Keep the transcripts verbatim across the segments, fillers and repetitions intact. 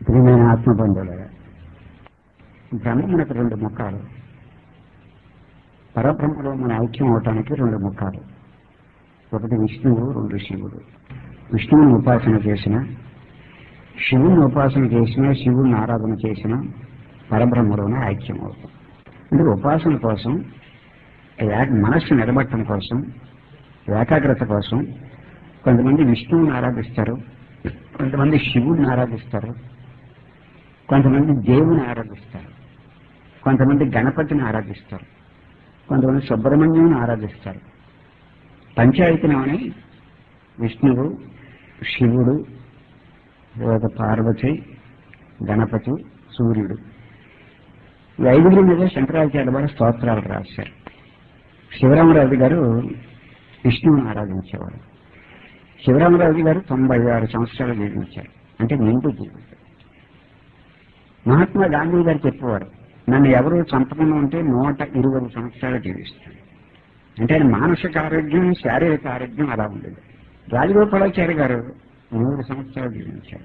ప్రియమైన ఆత్మబంధువులుగా బ్రహ్మమునకు రెండు ముఖాలు, పరబ్రహ్మలో మన ఐక్యం అవటానికి రెండు ముఖాలు. ఒకటి విష్ణువు, రెండు శివుడు. విష్ణువుని ఉపాసన చేసిన, శివుని ఉపాసన చేసిన, శివుని ఆరాధన చేసిన పరబ్రహ్మలోనే ఐక్యం అవుతాం. అంటే ఉపాసన కోసం, మనస్సు నిలబట్టడం కోసం, ఏకాగ్రత కోసం కొంతమంది విష్ణువుని ఆరాధిస్తారు, కొంతమంది శివుని ఆరాధిస్తారు, కొంతమంది దేవుని ఆరాధిస్తారు, కొంతమంది గణపతిని ఆరాధిస్తారు, కొంతమంది సుబ్రహ్మణ్యుని ఆరాధిస్తారు. పంచాయతనమని విష్ణువు, శివుడు, తర్వాత పార్వతి, గణపతి, సూర్యుడు, ఈ ఐదుగురి మీద శంకరాచార్య వారు స్తోత్రాలు రాశారు. శివరామరాజు గారు విష్ణువుని ఆరాధించేవారు. శివరామరాజు గారు తొంభై ఆరు సంవత్సరాలు జీవించారు, అంటే నిండు జీవితం. మహాత్మా గాంధీ గారు చెప్పేవారు, నన్ను ఎవరు చంపకుండా ఉంటే నూట ఇరవై సంవత్సరాలు జీవిస్తాను. అంటే ఆయన మానసిక ఆరోగ్యం, శారీరక ఆరోగ్యం అలా ఉండేది. రాజగోపాలాచారి గారు నూరు సంవత్సరాలు జీవించారు.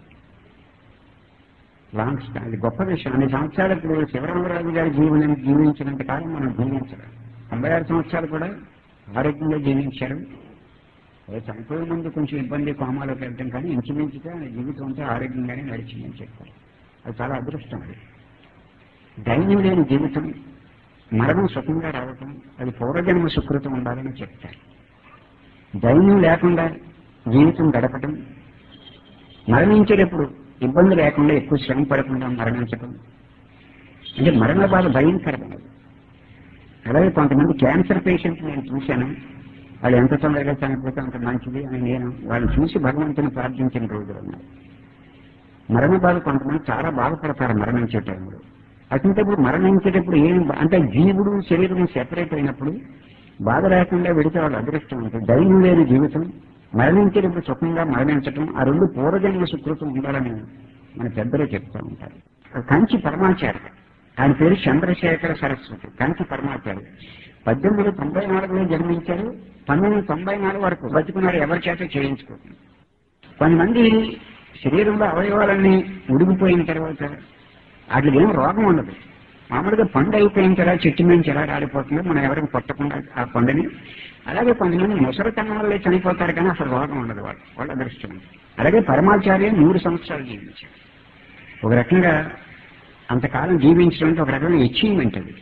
లాంగ్ స్పాన్, అది గొప్ప విషయం. అన్ని సంవత్సరాలు ఇప్పుడు శివరామరాజు గారి జీవనాన్ని జీవించినంత కాలం మనం జీవించడం. తొంభై ఆరు సంవత్సరాలు కూడా ఆరోగ్యంగా జీవించారు. చనిపోయే ముందు కొంచెం ఇబ్బంది, కోమాలోకి వెళ్తాం, కానీ ఇంచుమించుగా జీవితం అంతా ఆరోగ్యంగానే నడిచిందని చెప్తారు. అది చాలా అదృష్టం. అది దైన్యం లేని జీవితం, మరణం సుఖంగా రావటం, అది పూర్వజన్మ సుకృతం ఉండాలని చెప్తారు. దైన్యం లేకుండా జీవితం గడపటం, మరణించేటప్పుడు ఇబ్బంది లేకుండా, ఎక్కువ శ్రమ పడకుండా మరణించటం, అంటే మరణ బాధ భయంకరమైనది. అలాగే కొంతమంది క్యాన్సర్ పేషెంట్ నేను చూశాను, వాళ్ళు ఎంత తొందరగా చనిపోతే అంత మంచిది అని నేను వాళ్ళని చూసి భగవంతుని ప్రార్థించిన రోజులు ఉన్నాయి. మరణ బాధ కొంతమంది చాలా బాధపడతారు మరణించే టైంలో. అటువంటిప్పుడు మరణించేటప్పుడు ఏం అంటే జీవుడు శరీరం సెపరేట్ అయినప్పుడు బాధ లేకుండా వెడితే వాళ్ళు అదృష్టం ఉంటుంది. దైవం లేని జీవితం, మరణించేటప్పుడు సుఖంగా మరణించడం, ఆ రెండు పూర్వజన్మ సుకృతం ఉండాలని మన పెద్దలు చెప్తూ ఉంటారు. కంచి పరమాచార్య, ఆయన పేరు చంద్రశేఖర సరస్వతి. కంచి పరమాచార్య పద్దెనిమిది వందల తొంభై నాలుగులో జన్మించారు. పంతొమ్మిది వందల తొంభై నాలుగు వరకు బతుకున్నారు, ఎవరి చేత చేయించుకోకుండా. కొంతమంది శరీరంలో అవయవాలన్నీ ఉడిగిపోయిన తర్వాత వాటికి ఏం రోగం ఉండదు. మామూలుగా పండు అయిపోయిన తర్వాత చెట్టు నుంచి ఎలా రాలిపోతుందో మనం ఎవరైనా కొట్టకుండా ఆ పండుని, అలాగే కొంతమంది ముసలితనం వల్లే చనిపోతారు, కానీ అసలు రోగం ఉండదు. వాళ్ళు వాళ్ళ అదృష్టం. అలాగే పరమాచార్య నూరు సంవత్సరాలు జీవించారు. ఒక రకంగా అంతకాలం జీవించడం అంటే ఒక రకమైన అచీవ్మెంట్ అది.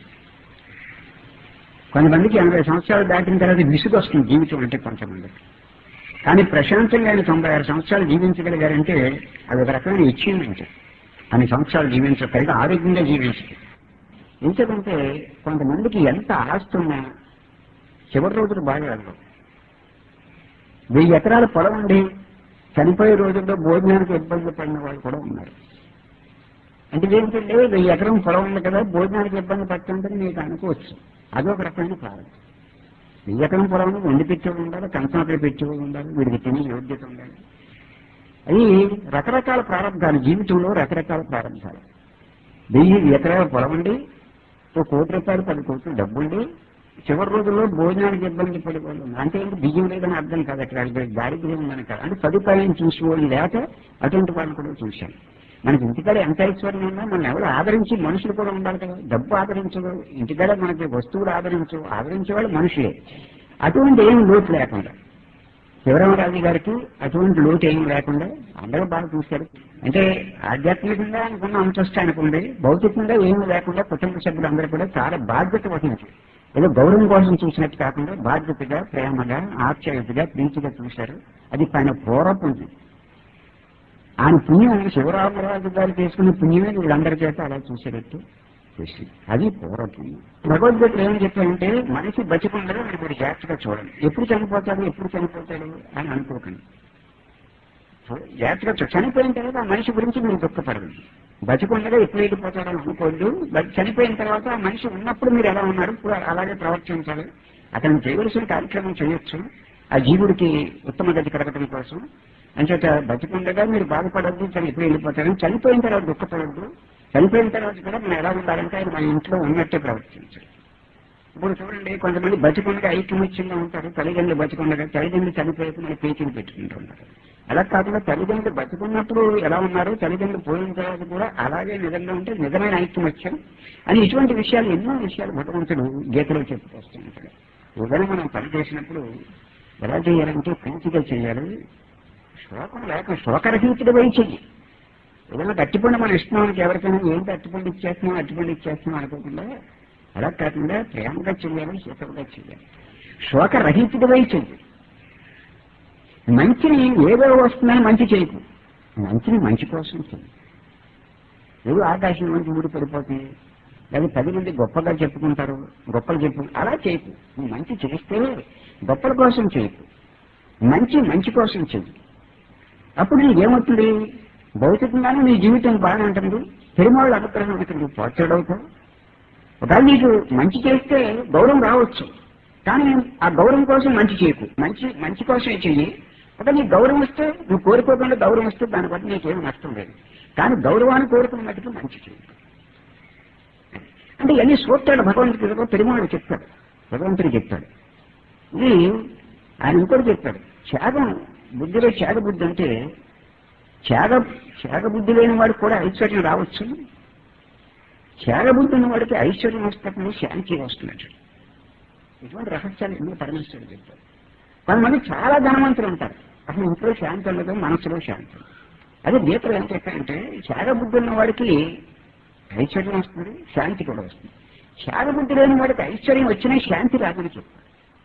కొంతమందికి ఎనభై సంవత్సరాలు దాటిన తర్వాత విసుగు వస్తుంది జీవితం అంటే కొంతమందికి. కానీ ప్రశాంతంగా ఆయన తొంభై ఆరు సంవత్సరాలు జీవించగలిగారంటే అది ఒక రకమైన అచీవ్మెంట్. అన్ని సంవత్సరాలు జీవించగలిగి ఆరోగ్యంగా జీవించదు. ఎందుకంటే కొంతమందికి ఎంత ఆస్తి ఉన్నా చివరి రోజులు బాగా వెళ్ళవు. వెయ్యి ఎకరాల పొలం ఉండి చనిపోయే రోజుల్లో భోజనానికి ఇబ్బంది పడిన వాళ్ళు కూడా ఉన్నారు. అంటే ఏంటంటే వెయ్యి ఎకరం పొలం ఉంది కదా, భోజనానికి ఇబ్బంది పడుతుందని మీకు అనుకోవచ్చు. అదొక రకమైన కారణం. వెయ్యి ఎకరం పొలం వండి పెట్టేవాడు ఉండాలి, కంచం అక్కడ పెట్టేవాడు ఉండాలి, వీడికి తినే యోగ్యత ఉండాలి. అవి రకరకాల ప్రారంభాలు, జీవితంలో రకరకాల ప్రారంభాలు. వెయ్యి ఎకరాల పొలం ఉండి, ఓ కోటి రూపాయలు, పది కోట్లు డబ్బుండి చివరి రోజుల్లో భోజనానికి ఇబ్బంది పడిపోవాలి. అంటే ఏంటి, బియ్యం లేదని అర్థం కాదు, అక్కడ దారిద్ర్యం ఉందని కాదు. అంటే సదుపాయం చూసుకోవాలి లేక అటువంటి వాళ్ళు కూడా చూశాను. మనకి ఇంటికాడ ఎంత ఐశ్వర్యం ఉన్నా మనం ఎవరు ఆదరించి మనుషులు కూడా ఉండాలి కదా. డబ్బు ఆదరించదు, ఇంటికాడ మనకి వస్తువులు ఆదరించు, ఆదరించేవాళ్ళు మనుషులే. అటువంటి ఏం లోటు లేకుండా శివరామరాజు గారికి అటువంటి లోటు ఏం లేకుండా అందరూ బాగా చూశారు. అంటే ఆధ్యాత్మికంగా అనుకున్న అంతస్తు అనుకుంది, భౌతికంగా ఏమీ లేకుండా కుటుంబ సభ్యులందరూ కూడా చాలా బాధ్యత వహించారు. ఏదో గౌరవం కోసం చూసినట్టు కాకుండా బాధ్యతగా, ప్రేమగా, ఆప్యాయతగా, ప్రీతిగా చూశారు. అది పైన పూర్వపు ఉంది. ఆయన పుణ్యం, శివరామరాజు గారు చేసుకున్న పుణ్యమే వీళ్ళందరి చేత అలా చూసేటట్టు చేసి, అది పూర్వపుణ్యం. భగవద్గీత ఏం చెప్పారంటే మనిషి బతికుండగా మీరు జాగ్రత్తగా చూడండి. ఎప్పుడు చనిపోతాడు, ఎప్పుడు చనిపోతాడు అని అనుకోకండి. జాగ్రత్తగా చనిపోయిన తర్వాత ఆ మనిషి గురించి మీరు దుఃఖపడదు. బతికుండగా ఎప్పుడు వెళ్ళిపోతాడని అనుకోవద్దు. చనిపోయిన తర్వాత ఆ మనిషి ఉన్నప్పుడు మీరు ఎలా ఉన్నారు ఇప్పుడు అలాగే ప్రవర్తించాలి. అతను చేయవలసిన కార్యక్రమం చేయొచ్చు ఆ జీవుడికి ఉత్తమ గతి కలగటం కోసం. అంచేత బతికుండగా మీరు బాధపడద్దు, ఎప్పుడు వెళ్ళిపోతారని. చనిపోయిన తర్వాత దుఃఖపడద్దు. చనిపోయిన తర్వాత కూడా మనం ఎలా ఉండాలంటే ఆయన మన ఇంట్లో ఉన్నట్టే ప్రవర్తించాలి. ఇప్పుడు చూడండి, కొంతమంది బతికొండగా ఐక్యమత్యంగా ఉంటారు, తల్లిదండ్రులు బతికొండగా, తల్లిదండ్రులు చనిపోయాక మళ్ళీ పేచీలు పెట్టుకుంటూ ఉంటారు. అలా కాకుండా తల్లిదండ్రులు బతికున్నప్పుడు ఎలా ఉన్నారు, తల్లిదండ్రులు పోయిన తర్వాత కూడా అలాగే నిజంగా ఉంటే నిజమైన ఐక్యమత్యం అని ఇటువంటి విషయాలు ఎన్నో విషయాలు భగవంతుడు గీతలో చెప్పుకొస్తూ ఉంటాడు. ఉదయం మనం పని చేసినప్పుడు ఎలా చేయాలంటే పూర్తిగా చేయాలి, శోకం లేక శోకరహితుడు పోయి చెయ్యి. ఏదైనా అట్టిపండు మనం ఇస్తున్నాం ఎవరికైనా, ఏంటి అట్టిపండు ఇచ్చేస్తున్నాం అట్టిపండు ఇచ్చేస్తున్నాం అనుకోకుండా అలా కాకుండా ప్రేమగా చెయ్యాలి, సుఖంగా చెయ్యాలి, శోకరహితుడు పోయి చెయ్యి. మంచిని ఏదో వస్తుందని మంచి చేయకు, మంచిని మంచి కోసం చెయ్యి. ఏదో ఆకాశం నుంచి ఊడి పడిపోతుంది, లేదా పది మంది గొప్పగా చెప్పుకుంటారు, గొప్పలు చెప్పు, అలా చేయకు. నువ్వు మంచి చేస్తే గొప్పల కోసం చేయకు, మంచి మంచి కోసం చెయ్యి. అప్పుడు నీకేమవుతుంది, భౌతికంగానే నీ జీవితం బాగానే ఉంటుంది, పెరుమాళ్ళ అనుగ్రహం ఉంటుంది, పోర్చడవుతావు. ఒకవేళ నీకు మంచి చేస్తే గౌరవం రావచ్చు, కానీ ఆ గౌరవం కోసం మంచి చేయకు, మంచి మంచి కోసమే చెయ్యి. ఒక నీకు గౌరవం వస్తే, నువ్వు కోరుకోకుండా గౌరవం వస్తే దాన్ని బట్టి నీకేం నష్టం లేదు, కానీ గౌరవాన్ని కోరుకున్న మటుకు మంచి చేయకు. అంటే ఇవన్నీ సూత్రాలు భగవంతుడితో పెరుమాళ్ళు చెప్తాడు, భగవంతుడు చెప్తాడు. ఇది ఆయన ఇంకోటి చెప్తాడు, త్యాగం బుద్ధిలో త్యాగ బుద్ధి అంటే త్యాగ త్యాగ బుద్ధి లేని వాడికి కూడా ఐశ్వర్యం రావచ్చు, త్యాగ బుద్ధి ఉన్న వాడికి ఐశ్వర్యం వస్తుంది, శాంతి వస్తున్నట్టు. ఇటువంటి రహస్యాలు ఎన్నో పరమేశ్వరుడు చెప్తారు. కొంతమంది చాలా ధనవంతులు ఉంటారు, అసలు ఇంట్లో శాంతి ఉండదు, మనసులో శాంతి. అదే గీతలు ఏం చెప్పారంటే త్యాగ బుద్ధి ఉన్న వాడికి ఐశ్వర్యం వస్తుంది, శాంతి కూడా వస్తుంది. త్యాగ బుద్ధి లేని వాడికి ఐశ్వర్యం వచ్చినా శాంతి రాదని చెప్తారు.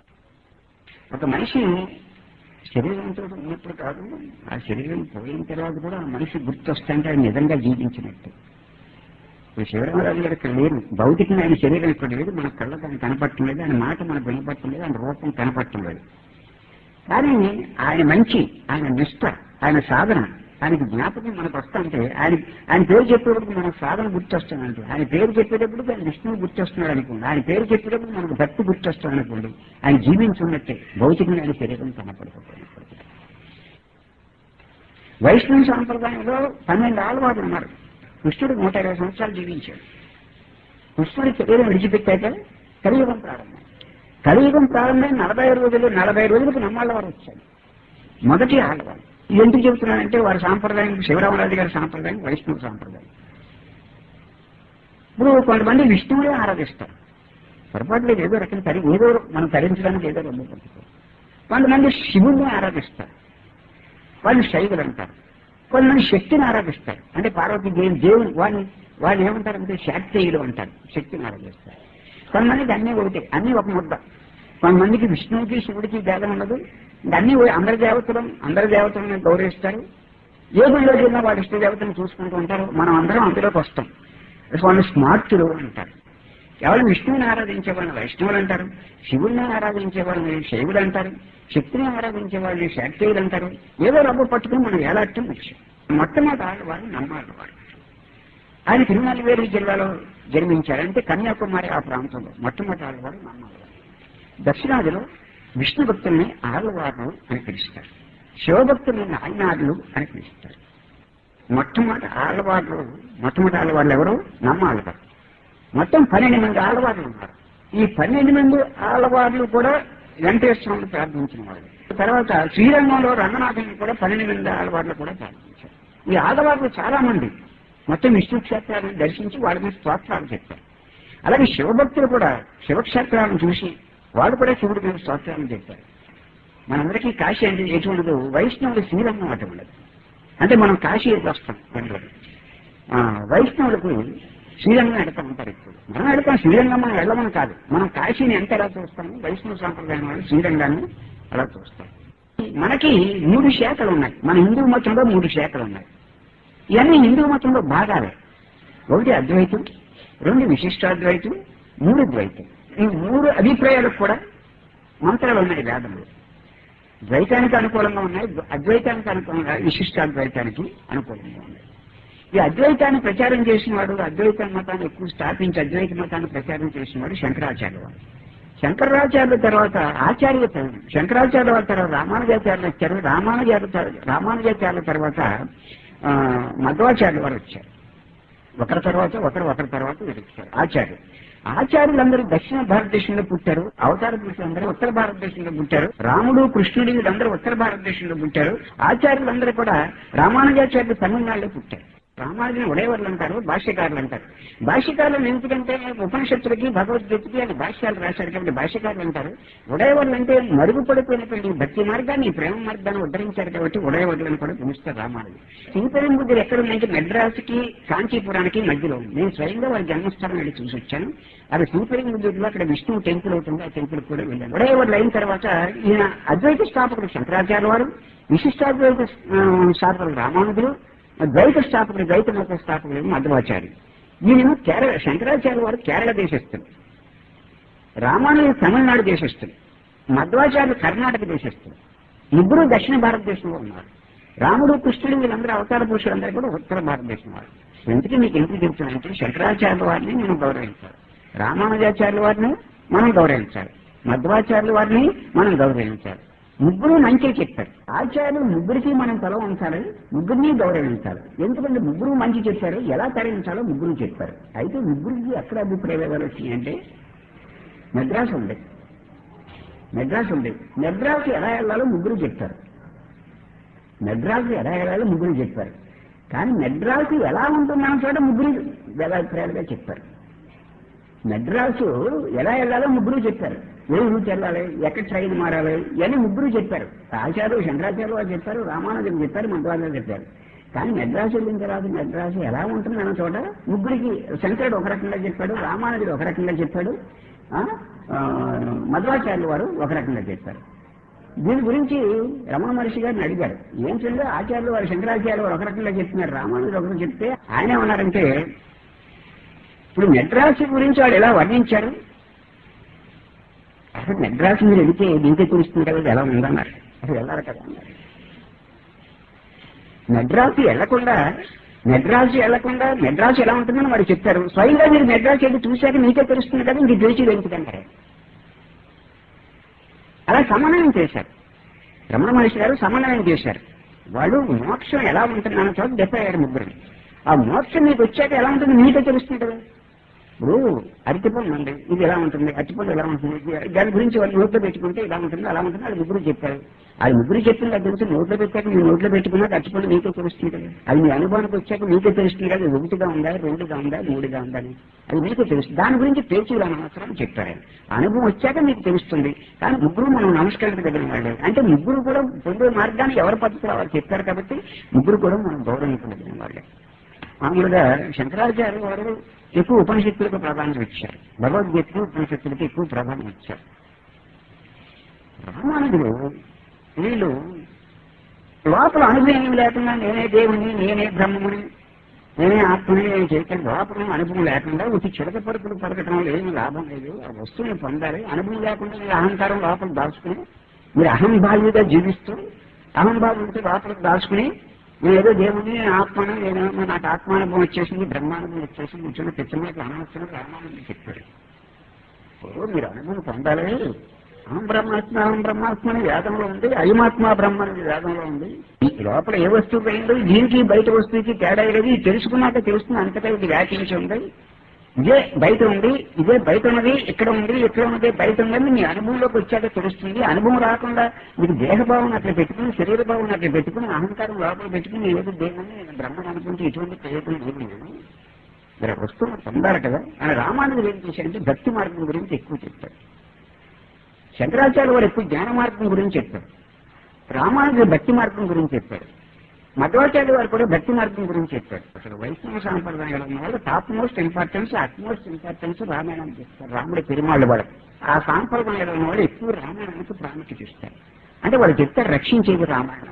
ఒక మనిషి శరీరంతో ఉన్నప్పుడు కాదు, ఆ శరీరం పోయిన తర్వాత కూడా ఆ మనిషి గుర్తొస్తాయంటే ఆయన నిజంగా జీవించినట్టు. ఇప్పుడు శివరామరాజు గారు ఇక్కడ లేరు, భౌతికంగా ఆయన శరీరం ఇక్కడ లేదు, మన కళ్ళకు ఆయన కనపడటం లేదు, ఆయన మాట మనకు వినపడటం లేదు, ఆయన రూపం కనపడటం లేదు. కానీ ఆయన మంచి, ఆయన నిష్ఠ, ఆయన సాధన, ఆయనకి జ్ఞాపకం మనకు వస్తుంటే, ఆయన ఆయన పేరు చెప్పేటప్పుడు మనకు సాధన గుర్తొస్తానంటే, ఆయన పేరు చెప్పేటప్పుడు ఆయన విష్ణువు గుర్తొస్తున్నాడు అనుకోండి, ఆయన పేరు చెప్పేటప్పుడు మనకు భక్తి గుర్తొస్తాడు అనుకోండి, ఆయన జీవించున్నట్టే, భౌతికంగా ఆయన శరీరం కనపడకపోయినప్పటికీ. వైష్ణవ సాంప్రదాయంలో పన్నెండు ఆళ్వార్లు ఉన్నారు. కృష్ణుడు నూట ఇరవై సంవత్సరాలు జీవించాడు. కృష్ణుడి శరీరం విడిచిపెట్టాక కలియుగం ప్రారంభం. కలియుగం ప్రారంభమైన నలభై రోజులు నలభై రోజులకు నమ్మాళ్ళ వారు వచ్చారు, మొదటి ఆళ్వారు. ఎందుకు చెబుతున్నానంటే వారి సాంప్రదాయం శివరామరాజు గారి సాంప్రదాయం వైష్ణవ సాంప్రదాయం. ఇప్పుడు కొంతమంది విష్ణువునే ఆరాధిస్తారు, పొరపాటు లేదు, ఏదో రకం తరి ఏదో మనం తరించడానికి ఏదో రెండు పడుతుంది. కొంతమంది శివుడిని ఆరాధిస్తారు, వాళ్ళు శైవులు అంటారు. కొంతమంది శక్తిని ఆరాధిస్తారు, అంటే పార్వతీ దేవి దేవుని వాడిని వాళ్ళు ఏమంటారంటే శాక్తేయులు అంటారు, శక్తిని ఆరాధిస్తారు. కొంతమందికి అన్నీ ఒకటి, అన్నీ ఒక ముద్ద. కొంతమందికి విష్ణువుకి శివుడికి భేదం ఉండదు, అన్ని అందరి దేవతలు అందరి దేవతలను గౌరవిస్తారు. ఏ గుడిలోకి వెళ్ళినా వాడి ఇష్ట దేవతలను చూసుకుంటూ ఉంటారు. మనం అందరం అందులోకి వస్తాం. వాళ్ళు స్మార్తులు అంటారు. ఎవరు విష్ణువుని ఆరాధించే వాళ్ళని వైష్ణవులు అంటారు, శివుడిని ఆరాధించే వాళ్ళని శైవులు అంటారు, శక్తిని ఆరాధించే వాళ్ళని శాక్తేయులు అంటారు. ఏదో రబ్బు పట్టుకుని మనం ఏలాడటం ముఖ్యం. మొట్టమొదటి ఆడవాళ్ళు నమ్మాలి వాడు. ఆయన తిరుమలవేలి జిల్లాలో జన్మించారంటే కన్యాకుమారి ఆ ప్రాంతంలో మొట్టమొదటి ఆడవాడు నమ్మాలి. దక్షిణాదిలో విష్ణు భక్తుల్ని ఆళ్వార్లు అని పిలుస్తారు, శివభక్తుల్ని నాయనార్లు అని పిలుస్తారు. మొట్టమొదటి ఆళ్వార్లు మొట్టమొదటి ఆళ్వార్లు ఎవరు? నమ్మాళ్వారు. మొత్తం పన్నెండు మంది ఆళ్వార్లు ఉన్నారు. ఈ పన్నెండు మంది ఆళ్వార్లు కూడా వెంకటేశ్వరుని ప్రార్థించిన వాళ్ళు. తర్వాత శ్రీరంగంలో రంగనాథుని కూడా పన్నెండు మంది ఆళ్వార్లు కూడా ప్రార్థించారు. ఈ ఆళ్వార్లు చాలా మంది మొత్తం విష్ణు క్షేత్రాలను దర్శించి వాళ్ళ మీద స్తోత్రాలు చెప్పారు. అలాగే శివభక్తులు కూడా శివక్షేత్రాలను చూసి వాళ్ళు కూడా శివుడి మీద స్తోత్రాలను చెప్పారు. మనందరికీ కాశీ అంటే ఎటువంటిదో వైష్ణవులు శ్రీరంగం అటువంటిది. అంటే మనం కాశీ వస్తాం వెళ్ళదు, వైష్ణవులకు శ్రీరంగం ఎడతా ఉంటారు. ఇప్పుడు మనం ఎడతాం శ్రీరంగం, మనం వెళ్ళమని కాదు, మనం కాశీని ఎంత ఎలా చూస్తాము, వైష్ణవ సాంప్రదాయం వాళ్ళు శ్రీరంగాన్ని అలా చూస్తాం. మనకి మూడు శాఖలు ఉన్నాయి, మన హిందూ మతంలో మూడు శాఖలు ఉన్నాయి. ఇవన్నీ హిందూ మతంలో భాగాలే. ఒకటి అద్వైతం, రెండు విశిష్టాద్వైతం, మూడు ద్వైతం. ఈ మూడు అభిప్రాయాలకు కూడా మంత్రాలు ఉన్నాయి వేదంలో. ద్వైతానికి అనుకూలంగా ఉన్నాయి, అద్వైతానికి అనుకూలంగా, విశిష్టాద్వైతానికి అనుకూలంగా ఉన్నాయి. ఈ అద్వైతాన్ని ప్రచారం చేసిన వాడు, అద్వైత మతాన్ని ఎక్కువ స్థాపించి అద్వైత మతాన్ని ప్రచారం చేసిన వాడు శంకరాచార్య వాడు. శంకరాచార్యుల తర్వాత ఆచార్య శంకరాచార్యుల వారి తర్వాత రామానుజాచార్యులు వచ్చారు. రామానుజాచార్య రామానుజాచార్యుల తర్వాత మధ్వాచార్యుల వారు వచ్చారు. ఒకరి తర్వాత ఒకరు ఒకరి తర్వాత వీరు వచ్చారు ఆచార్యులు. ఆచార్యులందరూ దక్షిణ భారతదేశంలో పుట్టారు, అవతార పురుషులందరూ ఉత్తర భారతదేశంలో పుట్టారు, రాముడు కృష్ణుడు వీళ్ళందరూ ఉత్తర భారతదేశంలో పుట్టారు. ఆచార్యులందరూ కూడా రామానుజాచార్యులు తమిళనాడులో పుట్టారు. రామానుజుని ఉడయవర్లు అంటారు, భాష్యకారులు అంటారు. భాష్యకారులు ఎందుకంటే ఉపనిషత్తులకి భగవద్గీతకి ఆయన భాష్యాలు రాశారు కాబట్టి భాష్యకారులు అంటారు. ఉడయవర్లు అంటే మరుగుపడిపోయినటువంటి భక్తి మార్గాన్ని ప్రేమ మార్గాన్ని ఉద్ధరించారు కాబట్టి ఉడయవర్లను కూడా పిలుస్తారు రామానుజు. శ్రీపెరంబుద్దులు ఎక్కడ ఉందంటే మెడ్రాస్కి కాంచీపురానికి మధ్యలో ఉంది. నేను స్వయంగా వారి జన్మస్థానం వెళ్ళి చూసి వచ్చాను. అది శ్రీపెరంబుద్దులో అక్కడ విష్ణువు టెంపుల్ అవుతుంది, ఆ టెంపుల్ కూడా వెళ్ళాను. ఉడయవర్లు అయిన తర్వాత ఈయన అద్వైత స్థాపకుడు శంకరాచార్య వారు, విశిష్టాద్వైత స్థాపకుడు రామానుజులు, ద్వైత స్థాపకుడు ద్వైత మత స్థాపకుడు మధ్వాచార్యులు. ఈయనేమో కేరళ శంకరాచార్య వారు కేరళ దేశస్థులు, రామానుజులు తమిళనాడు దేశస్థులు, మధ్వాచార్యులు కర్ణాటక దేశస్థులు. ముగ్గురు దక్షిణ భారతదేశంలో ఉన్నారు. రాముడు కృష్ణుడు వీళ్ళందరూ అవతార పురుషులందరూ కూడా ఉత్తర భారతదేశం వారు. ఎందుకు మీకు ఎందుకు చెప్తున్నానంటే శంకరాచార్యుల వారిని మనం గౌరవించాలి, రామానుజాచార్యుల వారిని మనం గౌరవించాలి, మధ్వాచార్యుల వారిని మనం గౌరవించాలి. ముగ్గురు మంచి చెప్పారు. ఆచార్యులు ముగ్గురికి మనం తల ఉంచాలి, ముగ్గురిని గౌరవించాలి. ఎందుకంటే ముగ్గురు మంచి చెప్పారు, ఎలా తరలించాలో ముగ్గురు చెప్పారు. అయితే ముగ్గురికి ఎక్కడ అభిప్రాయాలు వచ్చినాయంటే మెడ్రాస్ ఉంది, మెడ్రాస్ ఉంది మెడ్రాస్ ఎలా వెళ్ళాలో ముగ్గురు చెప్పారు. మెడ్రాస్ ఎలా వెళ్ళాలో ముగ్గురు చెప్పారు. కానీ మెడ్రాస్ ఎలా ఉంటుందన్న చోట ముగ్గురు వేలాభిప్రాయాలుగా చెప్పారు. మెడ్రాసు ఎలా వెళ్ళాలో ముగ్గురు చెప్పారు. ఏ ఊరికి వెళ్ళాలి, ఎక్కడ ట్రైన్ మారాలి ఇవన్నీ ముగ్గురు చెప్పారు. ఆచార్యులు శంకరాచార్యులు వారు చెప్పారు, రామానుజులు చెప్పారు, మధ్వాచార్యులు చెప్పారు. కానీ మెడ్రాసు వెళ్ళిన తర్వాత మెడ్రాసు ఎలా ఉంటుంది అన్న చోట ముగ్గురికి శంకరుడు ఒక రకంగా చెప్పాడు, రామానుజుడు ఒక రకంగా చెప్పాడు, మధ్వాచార్యులు వారు ఒక రకంగా చెప్పారు. దీని గురించి రమణ మహర్షి గారిని అడిగారు, ఏంటంటే ఆచార్యులు వారు శంకరాచార్యులు వారు ఒక రకంగా చెప్తున్నారు, రామానుజుడు ఒకరు చెప్తే ఆయన ఏమన్నారంటే ఇప్పుడు మెడ్రాసు గురించి వాడు ఎలా వర్ణించారు, అసలు మెడ్రాసు మీరు వెళితే దీంతో తెలుస్తుంది కదా ఎలా ఉందన్నారు. అసలు వెళ్ళారు కదా అన్నారు. మెడ్రాసు వెళ్లకుండా మెడ్రాసు వెళ్లకుండా మెడ్రాసు ఎలా ఉంటుందని వాడు చెప్తారు. స్వయంగా మీరు మెడ్రాసు వెళ్ళి చూశాక మీకే తెలుస్తుంది కదా, ఇంక తెలిసి వెళ్తుందంటారు. అలా సమన్వయం చేశారు రమణ మహర్షి గారు, సమన్వయం చేశారు. వాళ్ళు మోక్షం ఎలా ఉంటుందన్న చోట డెబ్బై అయ్యారు ముగ్గురు. ఆ మోక్షం మీకు వచ్చాక ఎలా ఉంటుంది మీకే తెలుస్తుంది కదా. ఇప్పుడు అరటిపండు ఉంది, ఇది ఎలా ఉంటుంది, అరటిపండు ఎలా ఉంటుంది, దాని గురించి వాళ్ళు నోట్లో పెట్టుకుంటే ఇలా ఉంటుంది అలా ఉంటుంది అది ముగ్గురు చెప్పారు. అది ముగ్గురు చెప్పింది అది గురించి నోట్లో పెట్టాక మీ నోట్లో పెట్టుకున్నాక అరటిపండు మీకే తెలుస్తుంది కదా. అది మీ అనుభవానికి వచ్చాక మీకే తెలుస్తుంది కదా, ఒకటిగా ఉందా, రెండుగా ఉందా, మూడుగా ఉందా అని అది మీకే తెలుస్తుంది. దాని గురించి పేచీలు అనవసరం చెప్పారు. అనుభవం వచ్చాక మీకు తెలుస్తుంది. కానీ ముగ్గురు మనం నమస్కరించగలిగిన వాళ్ళు, అంటే ముగ్గురు కూడా పొందే మార్గాన్ని ఎవరి పద్ధతిలో వాళ్ళు చెప్పారు కాబట్టి ముగ్గురు కూడా మనం గౌరవించగలిగిన వాళ్ళే. మామూలుగా శంకరాచార్య వారు ఎక్కువ ఉపనిషత్తులకు ప్రాధాన్యత ఇచ్చారు, భగవద్గీతకు ఉపనిషత్తులకు ఎక్కువ ప్రాధాన్యత ఇచ్చారు. రామానుజులు వీళ్ళు లోపల అనుభవం లేకుండా నేనే దేవుని, నేనే బ్రహ్మముని, నేనే ఆత్మని నేను చేయటం లోపల అనుభవం లేకుండా ఉచి చిలక పరుపులు పరకటం ఏమీ లాభం లేదు. ఆ వస్తువుని పొందాలి. అనుభవం లేకుండా మీరు అహంకారం లోపల దాచుకుని మీరు అహంభావ్యుగా జీవిస్తూ అహంభావ్యుడితో లోపలికి దాచుకుని నేను ఏదో దేవుని ఆత్మను నేనేమో నాకు ఆత్మానుభవం వచ్చేసింది, బ్రహ్మానుభవం వచ్చేసింది, కూర్చొని తెచ్చడానికి అనవసరం రామానుజులు చెప్పాడు. మీరు అనుభవం పొందాలి. అహం బ్రహ్మాత్మ అహం బ్రహ్మాత్మ అని వేదంలో ఉంది, అయమాత్మ బ్రహ్మ అనేది వేదంలో ఉంది. ఈ లోపల ఏ వస్తువు పోయిందో దీనికి బయట వస్తువుకి తేడా లేదు. ఇది తెలుసుకున్నాక తెలుస్తుంది, అంతటా ఇది వ్యాఖ్యించి ఉంది. ఇదే బయట ఉంది, ఇదే బయట ఉన్నది, ఇక్కడ ఉంది, ఇక్కడ ఉన్నది బయట ఉన్నది మీ అనుభవంలోకి వచ్చాక తెలుస్తుంది. అనుభవం రాకుండా మీకు దేహభావం అట్లా పెట్టుకుని శరీర భావం అట్లా పెట్టుకుని అహంకారం లోపల పెట్టుకుని ఏదో దేవుని బ్రహ్మను అనుకుంటే ఇటువంటి ప్రయోజనం లేదు. నేను మరి వస్తువులు పొందాలి కదా అని రామానుజులు ఏం చేశారంటే భక్తి మార్గం గురించి ఎక్కువ చెప్పారు. శంకరాచార్య వారు ఎక్కువ జ్ఞాన మార్గం గురించి చెప్పారు. రామానుజులు భక్తి మార్గం గురించి చెప్పారు. మధ్వాచార్య వారు కూడా భక్తి మార్గం గురించి చెప్పారు. అసలు వైష్ణవ సాంప్రదాయాలు ఉన్న వాళ్ళు top most importance utmost importance Ramayanam చేస్తారు. రాముడి పెరుమాళ్ళ వాళ్ళు ఆ సాంప్రదాయాలు ఉన్న వాళ్ళు ఎక్కువ రామాయణానికి ప్రాముఖ్యత ఇస్తారు. అంటే వాళ్ళు చెప్తారు రక్షించేది రామాయణం.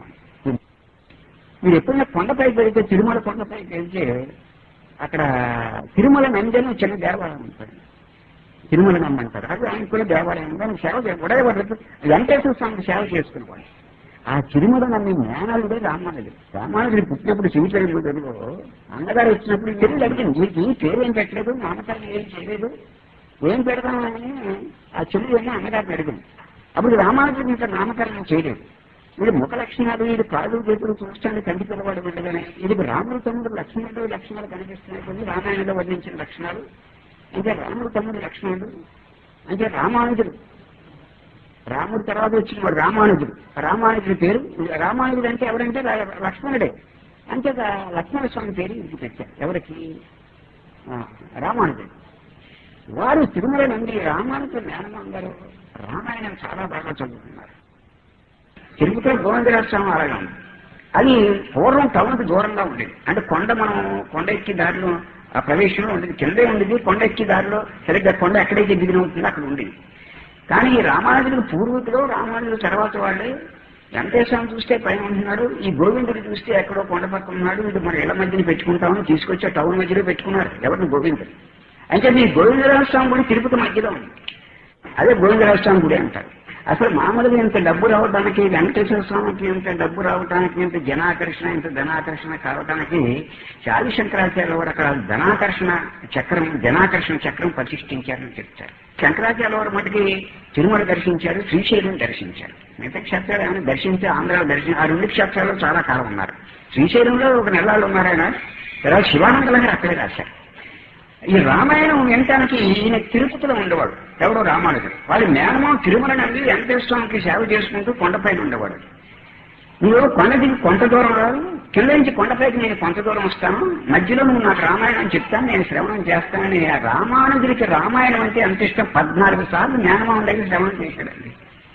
మీరు ఎప్పుడైనా కొండపైకి వెళ్తే తిరుమల కొండపైకి వెళ్తే అక్కడ తిరుమల నందని చిన్న దేవాలయం ఉంటుంది, తిరుమల నమ్మ అంటారు. అది ఆయన కూడా దేవాలయం దానికి సేవ కూడా వెంకటేశ్వర స్వామికి సేవ చేసుకునేవాళ్ళు. ఆ తిరుమల నమ్మి మేనాలుడే రామానుజుడు. రామానుజుడు పుట్టినప్పుడు శ్రీశైలంలో అన్నగారు వచ్చినప్పుడు తెలియదు అడిగింది, మీకు ఈ పేరు ఏం పెట్టలేదు, నామకరణం ఏం చేయలేదు, ఏం పెడతామని ఆ చెల్లి అని అన్నగారిని అడిగింది. అప్పుడు రామానుజుడు ఇంకా నామకరణం చేయలేదు. వీడు ముఖ లక్షణాలు, వీడు కాదు చేతులు చూస్తాను కంటి పిల్లవాడు వెళ్ళగానే ఇది రాముడు తమ్ముడు లక్ష్మణుడు లక్షణాలు కనిపిస్తున్నాయి. కొన్ని రామాయణంలో వర్ణించిన లక్షణాలు అంటే రాముడు తమ్ముడు లక్ష్మణుడు అంటే రామానుజుడు. రాముడు తర్వాత వచ్చిన వాడు రామానుజుడు. రామానుజుడి పేరు రామానుజుడు అంటే ఎవరంటే లక్ష్మణుడే. అంటే లక్ష్మణ స్వామి పేరు ఇంటికి పెట్టారు. ఎవరికి? రామానుజుడు. వారు తిరుమల నుండి రామానుజుడు మేనమామ గారు రామాయణం చాలా బాగా చదువుతున్నారు. తిరుపతిలో గోవిందరాజ స్వామి ఆలయం అది పూర్వం టౌన్కి దూరంగా ఉండేది. అంటే కొండ మనం కొండ ఎక్కి దారిలో ఆ ప్రదేశంలో ఉండేది, కిందే ఉండేది. కొండ ఎక్కి దారిలో సరిగ్గా కొండ ఎక్కడైతే దిగిన ఉంటుందో అక్కడ ఉండేది. కానీ ఈ రామానుజుడికి పూర్వీకులు రామానుజుడు తర్వాత వాళ్ళే. వెంకటేశ్వరం చూస్తే పైన ఉంటున్నాడు, ఈ గోవిందుడు చూస్తే ఎక్కడో కొండ పక్కన ఉన్నాడు. ఇది మన ఇళ్ల మధ్యన పెట్టుకుంటామని తీసుకొచ్చి టౌన్ మధ్యలో పెట్టుకున్నారు. ఎవరిని? గోవిందుడు. అంటే మీ గోవిందరాజ స్వామి గుడి తిరుపతి మధ్యలో ఉంది. అదే గోవిందరాజ స్వామి గుడి అంటారు. అసలు మామూలుగా ఇంత డబ్బు రావడానికి, వెంకటేశ్వర స్వామికి ఇంత డబ్బు రావడానికి, ఇంత జనాకర్షణ ఇంత ధనాకర్షణ కావడానికి చాలి శంకరాచార్య వారు అక్కడ ధనాకర్షణ చక్రం జనాకర్షణ చక్రం ప్రతిష్ఠించారని చెప్తారు. శంకరాచార్య వారు మటుకి తిరుమల దర్శించారు, శ్రీశైలం దర్శించారు. మిగతా క్షేత్రాలు ఏమైనా దర్శించి ఆంధ్రాలో దర్శించి ఆ రెండు క్షేత్రాల్లో చాలా కాలం ఉన్నారు. శ్రీశైలంలో ఒక నెలలు ఉన్నారు ఆయన. తర్వాత శివానందల గారు అక్కడే రాశారు. ఈ రామాయణం వినటానికి ఈయన తిరుపతిలో ఉండేవాడు. ఎవడో రామానుజుడు. వాళ్ళ మేనమామ తిరుమల నుండి వెంకటేశ్వర స్వామికి సేవ చేసుకుంటూ కొండపైన ఉండేవాడు. నువ్వు కొండ దిగి కొంత దూరం రాదు, కింద నుంచి కొండపైకి నేను కొంత దూరం వస్తాను, మధ్యలో నువ్వు నాకు రామాయణం చెప్తాను, నేను శ్రవణం చేస్తానని. రామానుజుడికి రామాయణం అంటే అంత ఇష్టం. పద్నాలుగు సార్లు మేనమామ దగ్గర శ్రవణం చేశాడండి.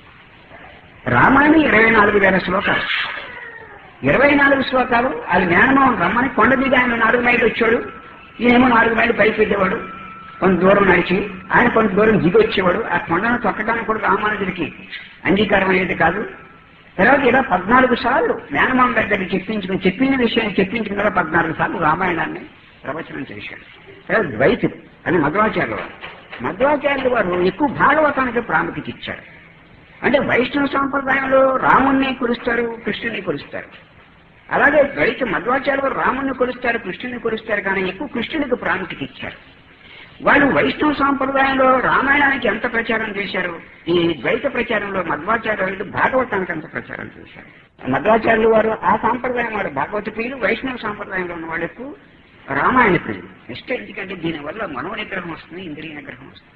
రామాయణం ఇరవై నాలుగు వేల శ్లోకాలు ఇరవై నాలుగు శ్లోకాలు అది మేనమామ రమ్మని కొండ దిగి ఆయన నాలుగు మైళ్ళు వచ్చాడు. ఈయనేమో నాలుగు మైళ్ళు పైకి పెట్టేవాడు. కొంత దూరం నడిచి ఆయన కొంత దూరం దిగి వచ్చేవాడు. ఆ కొండను తొక్కడానికి కూడా రామానుజుడికి అంగీకారం అయ్యేది కాదు. తర్వాత ఇలా పద్నాలుగు సార్లు మేనమామ దగ్గర చెప్పించుకుని చెప్పిన విషయాన్ని చెప్పించిన కదా పద్నాలుగు సార్లు రామాయణాన్ని ప్రవచనం చేశాడు. తర్వాత ద్వైతుడు అని మధ్వాచార్యులు వారు. మధ్వాచార్యులు వారు ఎక్కువ భాగవతానికి ప్రాముఖ్యత ఇచ్చారు. అంటే వైష్ణవ సాంప్రదాయంలో రాముణ్ణి కొలుస్తారు, కృష్ణుని కొలుస్తారు. అలాగే ద్వైత మధ్వాచార్యులు వారు రాముణ్ణి కొలుస్తారు, కృష్ణుని కొలుస్తారు. కానీ ఎక్కువ కృష్ణునికి ప్రాముఖ్యత ఇచ్చారు. వాళ్ళు వైష్ణవ సాంప్రదాయంలో రామాయణానికి ఎంత ప్రచారం చేశారు, ఈ ద్వైత ప్రచారంలో మధ్వాచార్యులు భాగవతానికి ఎంత ప్రచారం చేశారు. మధ్వాచార్యులు వారు ఆ సాంప్రదాయం వాడు భాగవత ప్రియులు, వైష్ణవ సాంప్రదాయంలో ఉన్న వాళ్ళకు రామాయణ ప్రియులు. ఇష్టం. ఎందుకంటే దీనివల్ల మనో నిగ్రహం వస్తుంది, ఇంద్రియ నిగ్రహం వస్తుంది.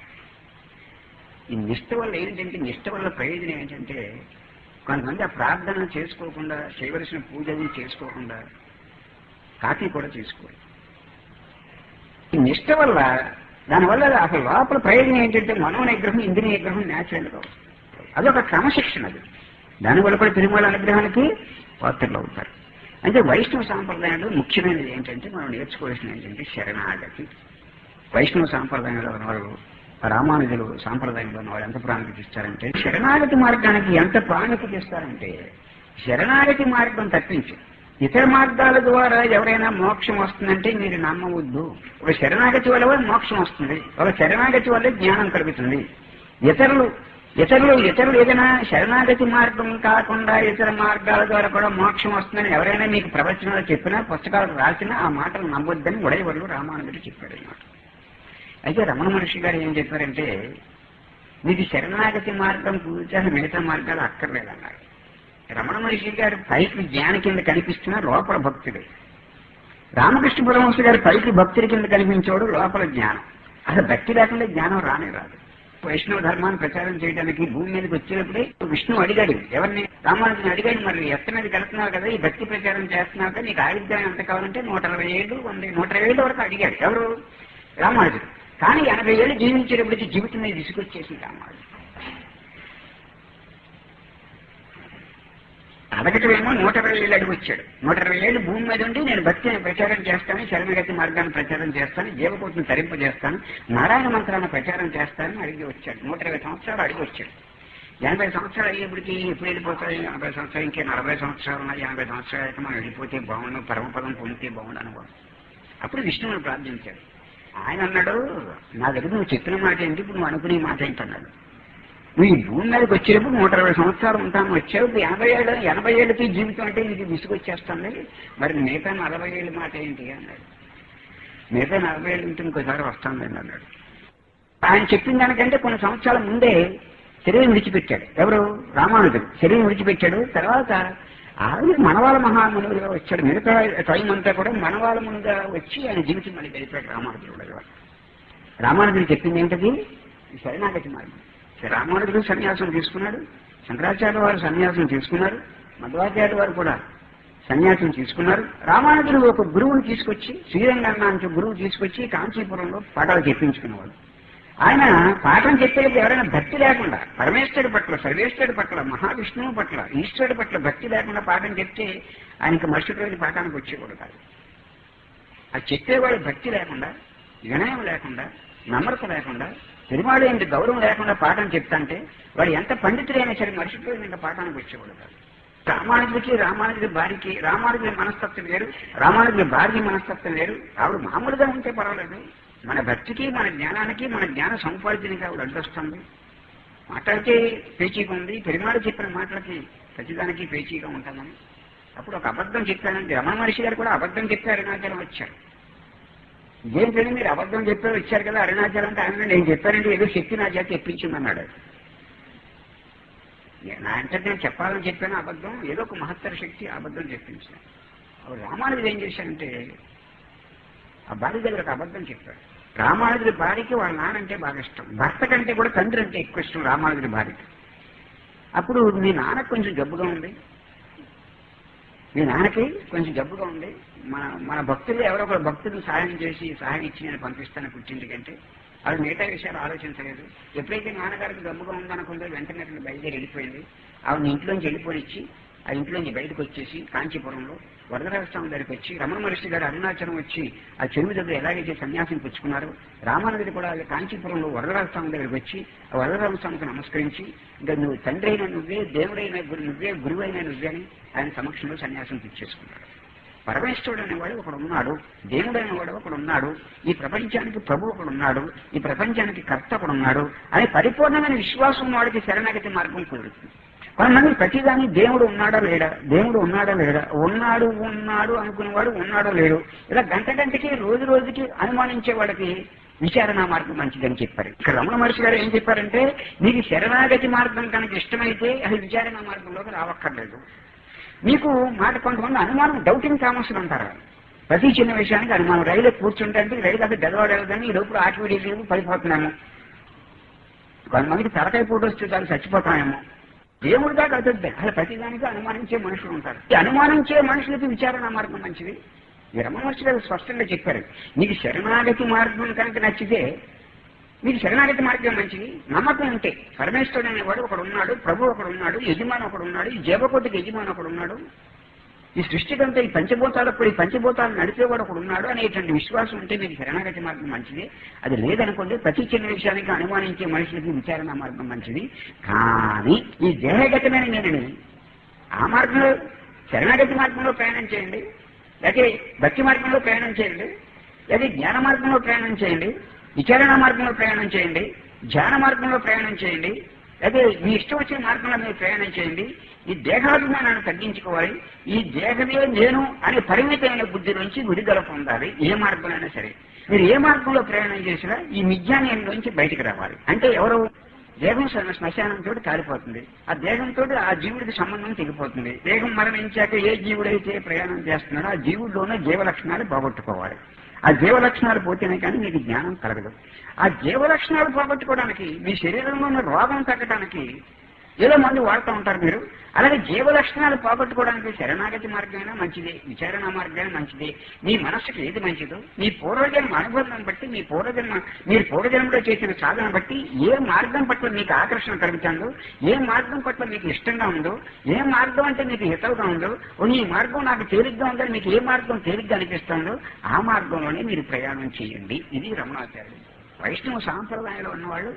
ఈ నిష్ట వల్ల ఏంటంటే నిష్ట వల్ల ప్రయోజనం ఏంటంటే కొంతమంది ఆ ప్రార్థన చేసుకోకుండా, చేయవలసిన పూజలు చేసుకోకుండా కాఫీ కూడా చేసుకోవాలి. ఈ నిష్ట వల్ల దానివల్ల అసలు లోపల ప్రయోజనం ఏంటంటే మనో నిగ్రహం, ఇంద్రియ నిగ్రహం న్యాచురల్గా వస్తుంది. అదొక క్రమశిక్షణ. అది దానివల్ల కూడా తిరుమల అనుగ్రహానికి పాత్రలు అవుతారు. అంటే వైష్ణవ సాంప్రదాయంలో ముఖ్యమైనది ఏంటంటే మనం నేర్చుకోవాల్సిన ఏంటంటే శరణాగతి. వైష్ణవ సాంప్రదాయంలో ఉన్నవాళ్ళు, రామానుజులు సాంప్రదాయంలో ఉన్న వాళ్ళు ఎంత ప్రాముఖ్యత ఇస్తారంటే శరణాగతి మార్గానికి ఎంత ప్రాముఖ్యత ఇస్తారంటే శరణాగతి మార్గం తప్పించి ఇతర మార్గాల ద్వారా ఎవరైనా మోక్షం వస్తుందంటే మీరు నమ్మవద్దు. ఒక శరణాగతి వల్ల మోక్షం వస్తుంది, ఒక శరణాగతి వల్ల జ్ఞానం కలుగుతుంది. ఇతరులు ఇతరులు ఇతరులు ఏదైనా శరణాగతి మార్గం కాకుండా ఇతర మార్గాల ద్వారా కూడా మోక్షం వస్తుందని ఎవరైనా మీకు ప్రవచనాలు చెప్పినా, పుస్తకాలు రాసినా ఆ మాటలు నమ్మొద్దని ఉడయవర్లు రామానుజుడు చెప్పాడు అన్నమాట. అయితే రమణ మహర్షి గారు ఏం చెప్పారంటే మీకు శరణాగతి మార్గం పూర్తిగా మిగతా మార్గాలు అక్కర్లేదన్నారు. రమణ మహర్షి గారు పైకి జ్ఞాని కింద కనిపిస్తున్న లోపల భక్తుడే. రామకృష్ణ పరమహంస గారు పైకి భక్తుడి కింద కనిపించేవాడు, లోపల జ్ఞానం. అసలు భక్తి లేకుండా జ్ఞానం రానే రాదు. వైష్ణవ ధర్మాన్ని ప్రచారం చేయడానికి భూమి మీదకి వచ్చేటప్పుడే విష్ణు అడిగాడు ఎవరిని? రామానుజుని అడిగాడు, మరి ఎత్త మీదకి వెళ్తున్నావు కదా, ఈ భక్తి ప్రచారం చేస్తున్నావు కదా, నీకు ఆయుర్దాయం ఎంత కావాలంటే నూట అరవై ఏళ్ళు వంద నూట ఇరవై ఏళ్ళ వరకు అడిగాడు. ఎవరు? రామానుజుడు. కానీ ఎనభై ఏళ్ళు జీవించేటప్పటికి జీవితం మీద తీసుకొచ్చేసింది రామానుజుడు. అడగటమేమో నూట ఇరవై ఏళ్ళు అడిగి వచ్చాడు. నూట ఇరవై ఏళ్ళు భూమి మీద ఉండి నేను భక్తిని ప్రచారం చేస్తాను, శరణగతి మార్గాన్ని ప్రచారం చేస్తాను, జీవకోటిని తరింపజేస్తాను, నారాయణ మంత్రాన్ని ప్రచారం చేస్తానని అడిగి వచ్చాడు. నూట ఇరవై సంవత్సరాలు అడిగి వచ్చాడు. ఎనభై సంవత్సరాలు అయ్యేప్పటికి ఎప్పుడు వెళ్ళిపోతాయి? ఎనభై సంవత్సరాలు ఇంకే నలభై సంవత్సరాలు ఉన్నాయి. ఎనభై సంవత్సరాలు అయితే మనం వెళ్ళిపోతే బాగుండు, పరమపదం పొందితే బాగుండు అనుకోండి. అప్పుడు విష్ణువుని ప్రార్థించాడు. ఆయన అన్నాడు, నా దగ్గర నువ్వు చెప్పిన మాట ఏంటి, ఇప్పుడు నువ్వు అనుకునే మాట ఏంటన్నాడు. నువ్వు ఈ భూమి మీదకి వచ్చేటప్పుడు నూట ఇరవై సంవత్సరాలు ఉంటాను, వచ్చావు ఎనభై ఏళ్ళు ఎనభై ఏళ్ళకి జీవితం అంటే నీకు విసుగొచ్చేస్తుంది, మరి మిగతా నలభై ఏళ్ళ మాట ఏంటి అన్నాడు. మిగతా నలభై ఏళ్ళు ఉంటే ఇంకోసారి వస్తాను అన్నాడు. ఆయన చెప్పిన దానికంటే కొన్ని సంవత్సరాల ముందే శరీరం విడిచిపెట్టాడు. ఎవరు? రామానుజుడు శరీరం విడిచిపెట్టాడు. తర్వాత ఆయన మనవాళ్ళ మహామునులుగా వచ్చాడు. మిగతా టైం అంతా కూడా మనవాళ్ళ మునుగా వచ్చి ఆయన జీవితం మళ్ళీ గడిపాడు రామానుజుడు. రామానుజుడు చెప్పింది ఏంటది? శరణాగతి మార్గం. రామానుజుడు సన్యాసం తీసుకున్నాడు, శంకరాచార్య వారు సన్యాసం తీసుకున్నారు, మధ్వాచార్య వారు కూడా సన్యాసం తీసుకున్నారు. రామానుజుడు ఒక గురువుని తీసుకొచ్చి, శ్రీరంగన్న అంటే గురువు తీసుకొచ్చి కాంచీపురంలో పాఠాలు చెప్పించుకునేవాడు. ఆయన పాఠం చెప్పేది ఎవరైనా భక్తి లేకుండా, పరమేశ్వరుడి పట్ల, సర్వేశ్వరుడి పట్ల, మహావిష్ణువు పట్ల, ఈశ్వరుడి పట్ల భక్తి లేకుండా పాఠం చెప్తే ఆయనకి మరుసటి రోజు పాఠానికి వచ్చేవాడు కాదు. అది చెప్పేవాడు భక్తి లేకుండా, వినయం లేకుండా, నమ్రత లేకుండా, తిరుమాళ ఏంటి గౌరవం లేకుండా పాఠం చెప్తాంటే వాడు ఎంత పండితుడైనా సరే మరుసటి రోజు ఇంకా పాఠానికి వచ్చేవాడు కాదు. రామానుజుడికి, రామానుజుడి భార్యకి, రామానుజుడి మనస్తత్వం వేరు, రామానుజుడి భార్య మనస్తత్వం వేరు. ఆవిడ మామూలుగా ఉంటే పర్వాలేదు, మన భక్తికి, మన జ్ఞానానికి, మన జ్ఞాన సముపార్జనకి ఆవిడ అడ్డొస్తుంది. మాట్లాడితే పేచీగా ఉంది, పెరుమాడు చెప్పిన మాటలకి ప్రతిదానికి పేచీగా ఉంటుందని. అప్పుడు ఒక అబద్ధం చెప్పానంటే రమణ మహర్షి గారు కూడా అబద్ధం చెప్పి అరుణాచలం వచ్చారు. ఏంటంటే మీరు అబద్ధం చెప్పారు వచ్చారు కదా అరుణాచలం అంటే, ఆయన నేను చెప్పానంటే ఏదో శక్తి నా చేత తెప్పించిందన్నాడు. నా అంటే నేను చెప్పాలని చెప్పాను అబద్ధం, ఏదో ఒక మహత్తర శక్తి అబద్ధం చెప్పించాను. అప్పుడు రామానుజుడు ఏం చేశారంటే ఆ భార్య దగ్గర ఒక అబద్ధం చెప్పాడు. రామానుజుడి భార్యకి వాళ్ళ నాన్నంటే బాగా ఇష్టం, భర్త కంటే కూడా తండ్రి అంటే ఎక్కువ ఇష్టం రామానుజుడి భార్యకి. అప్పుడు మీ నాన్నకు కొంచెం జబ్బుగా ఉంది, మీ నాన్నకి కొంచెం జబ్బుగా ఉంది, మన మన భక్తులు ఎవరో ఒక భక్తులు సహాయం చేసి సహాయం ఇచ్చి నేను పంపిస్తాను పుట్టింటికంటే అది మిగతా విషయాలు ఆలోచించలేదు. ఎప్పుడైతే నాన్నగారికి జబ్బుగా ఉందనుకుందో వెంటనే బయలుదేరి వెళ్ళిపోయింది. ఆవిడ ఇంట్లోంచి వెళ్ళిపోనిచ్చి ఆ ఇంట్లోంచి బయటకు వచ్చేసి కాంచీపురంలో వరదరాజస్వామి దగ్గరికి వచ్చి రమణ మహర్షి గారు అరుణాచలం వచ్చి ఆ చెరువు దగ్గర ఎలాగైతే సన్యాసం పుచ్చుకున్నారు, రామానుజుడు కూడా కాంచీపురంలో వరదరాజస్వామి దగ్గరికి వచ్చి ఆ వరదరాజస్వామికి నమస్కరించి ఇంకా నువ్వు తండ్రి అయిన నువ్వే, దేవుడైన గురు నువ్వే, గురువు అయిన నువ్వే అని ఆయన సమక్షంలో సన్యాసం పుచ్చేసుకున్నాడు. పరమేశ్వరుడు అనేవాడు ఒకడు ఉన్నాడు, దేవుడైన వాడు ఒకడు ఉన్నాడు, ఈ ప్రపంచానికి ప్రభు ఒకడు ఉన్నాడు, ఈ ప్రపంచానికి కర్త ఒకడు ఉన్నాడు అనే పరిపూర్ణమైన విశ్వాసం వాడికి శరణాగతి మార్గం కుదురుతుంది. కొంతమంది ప్రతిదాన్ని దేవుడు ఉన్నాడా లేడా, దేవుడు ఉన్నాడా లేడా, ఉన్నాడు ఉన్నాడు అనుకునేవాడు ఉన్నాడో లేడు ఇలా గంట గంటకి రోజు రోజుకి అనుమానించే వాడికి విచారణ మార్గం మంచిదని చెప్పారు. ఇక్కడ రమణ మహర్షి గారు ఏం చెప్పారంటే నీకు శరణాగతి మార్గం కనుక ఇష్టమైతే అది విచారణ మార్గంలోకి రావక్కర్లేదు. మీకు మాట కొంతమంది అనుమానం, డౌటింగ్ థామస్లు అంటారు. ప్రతి చిన్న విషయానికి అనుమానం. రైలు కూర్చుంటే రైలు అది గెలవడేదని ఈ లోపల ఆటోమేటిక్ పడిపోతున్నాము, కొంతమందికి తలకాయ పూట వస్తే చాలు చచ్చిపోతామేమో. దేవుడు దాకా అదొద్దే, అసలు ప్రతిదానికి అనుమానించే మనుషులు ఉంటారు. ఈ అనుమానించే మనుషులకి విచారణ మార్గం మంచిది. ఈ రమణ మహర్షి గారు స్పష్టంగా చెప్పారు, నీకు శరణాగతి మార్గం కనుక నచ్చితే మీకు శరణాగతి మార్గం మంచిది. నమ్మకం ఉంటే పరమేశ్వరుడు అనేవాడు ఒకడు ఉన్నాడు, ప్రభు ఒకడు ఉన్నాడు, యజమాని ఒకడు ఉన్నాడు, ఈ జీవకోటికి యజమాని ఒకడు ఉన్నాడు, ఈ సృష్టికంతా ఈ పంచభూతాలకు ఈ పంచభూతాలను నడిపేవాడు ఒకడు ఉన్నాడు అనేటువంటి విశ్వాసం ఉంటే మీకు శరణాగతి మార్గం మంచిది. అది లేదనుకోండి ప్రతి చిన్న విషయానికి అనుమానించే మనుషులకి విచారణ మార్గం మంచిది. కానీ ఈ దేహగతమైన నేను ఆ మార్గంలో శరణాగతి మార్గంలో ప్రయాణం చేయండి, లేకపోతే భక్తి మార్గంలో ప్రయాణం చేయండి, లేదా జ్ఞాన మార్గంలో ప్రయాణం చేయండి, విచారణ మార్గంలో ప్రయాణం చేయండి, ధ్యాన మార్గంలో ప్రయాణం చేయండి, అదే మీ ఇష్టం వచ్చిన మార్గంలో మీరు ప్రయాణం చేయండి. ఈ దేహాభిమానాన్ని తగ్గించుకోవాలి. ఈ దేహమే నేను అనే పరిమితమైన బుద్ధి నుంచి విడుదల పొందాలి. ఏ మార్గంలోనైనా సరే మీరు ఏ మార్గంలో ప్రయాణం చేసినా ఈ మిథ్యాన్యం నుంచి బయటికి రావాలి. అంటే ఎవరో దేహం శ్మశానంతో కాలిపోతుంది, ఆ దేహంతో ఆ జీవుడికి సంబంధం తెగిపోతుంది. దేహం మరణించాక ఏ జీవుడైతే ప్రయాణం చేస్తున్నాడో ఆ జీవుల్లోనే జీవలక్షణాలు పోగొట్టుకోవాలి. ఆ జీవలక్షణాలు పోతేనే కానీ మీకు జ్ఞానం కలగదు. ఆ జీవలక్షణాలు పోగొట్టుకోవడానికి మీ శరీరంలో ఉన్న రోగం తగ్గడానికి ఏదో మంది వాడుతూ ఉంటారు మీరు. అలాగే జీవలక్షణాలు పోగొట్టుకోవడానికి శరణాగతి మార్గమైనా మంచిదే, విచారణ మార్గమైనా మంచిదే. మీ మనస్సుకి ఏది మంచిదో మీ పూర్వజన్మ అనుభవాన్ని బట్టి, మీ పూర్వజన్మ మీరు పూర్వజన్మలో చేసిన సాధన బట్టి ఏ మార్గం పట్ల మీకు ఆకర్షణ కలుగుతుందో, ఏ మార్గం పట్ల మీకు ఇష్టంగా ఉందో, ఏ మార్గం అంటే మీకు హితవుగా ఉందో, ఈ మార్గం నాకు తేలిగ్గా ఉందని మీకు ఏ మార్గం తేలిగ్గా అనిపిస్తుందో ఆ మార్గంలోనే మీరు ప్రయాణం చేయండి. ఇది రమణాచార్యుడు. వైష్ణవ సాంప్రదాయంలో ఉన్నవాళ్ళు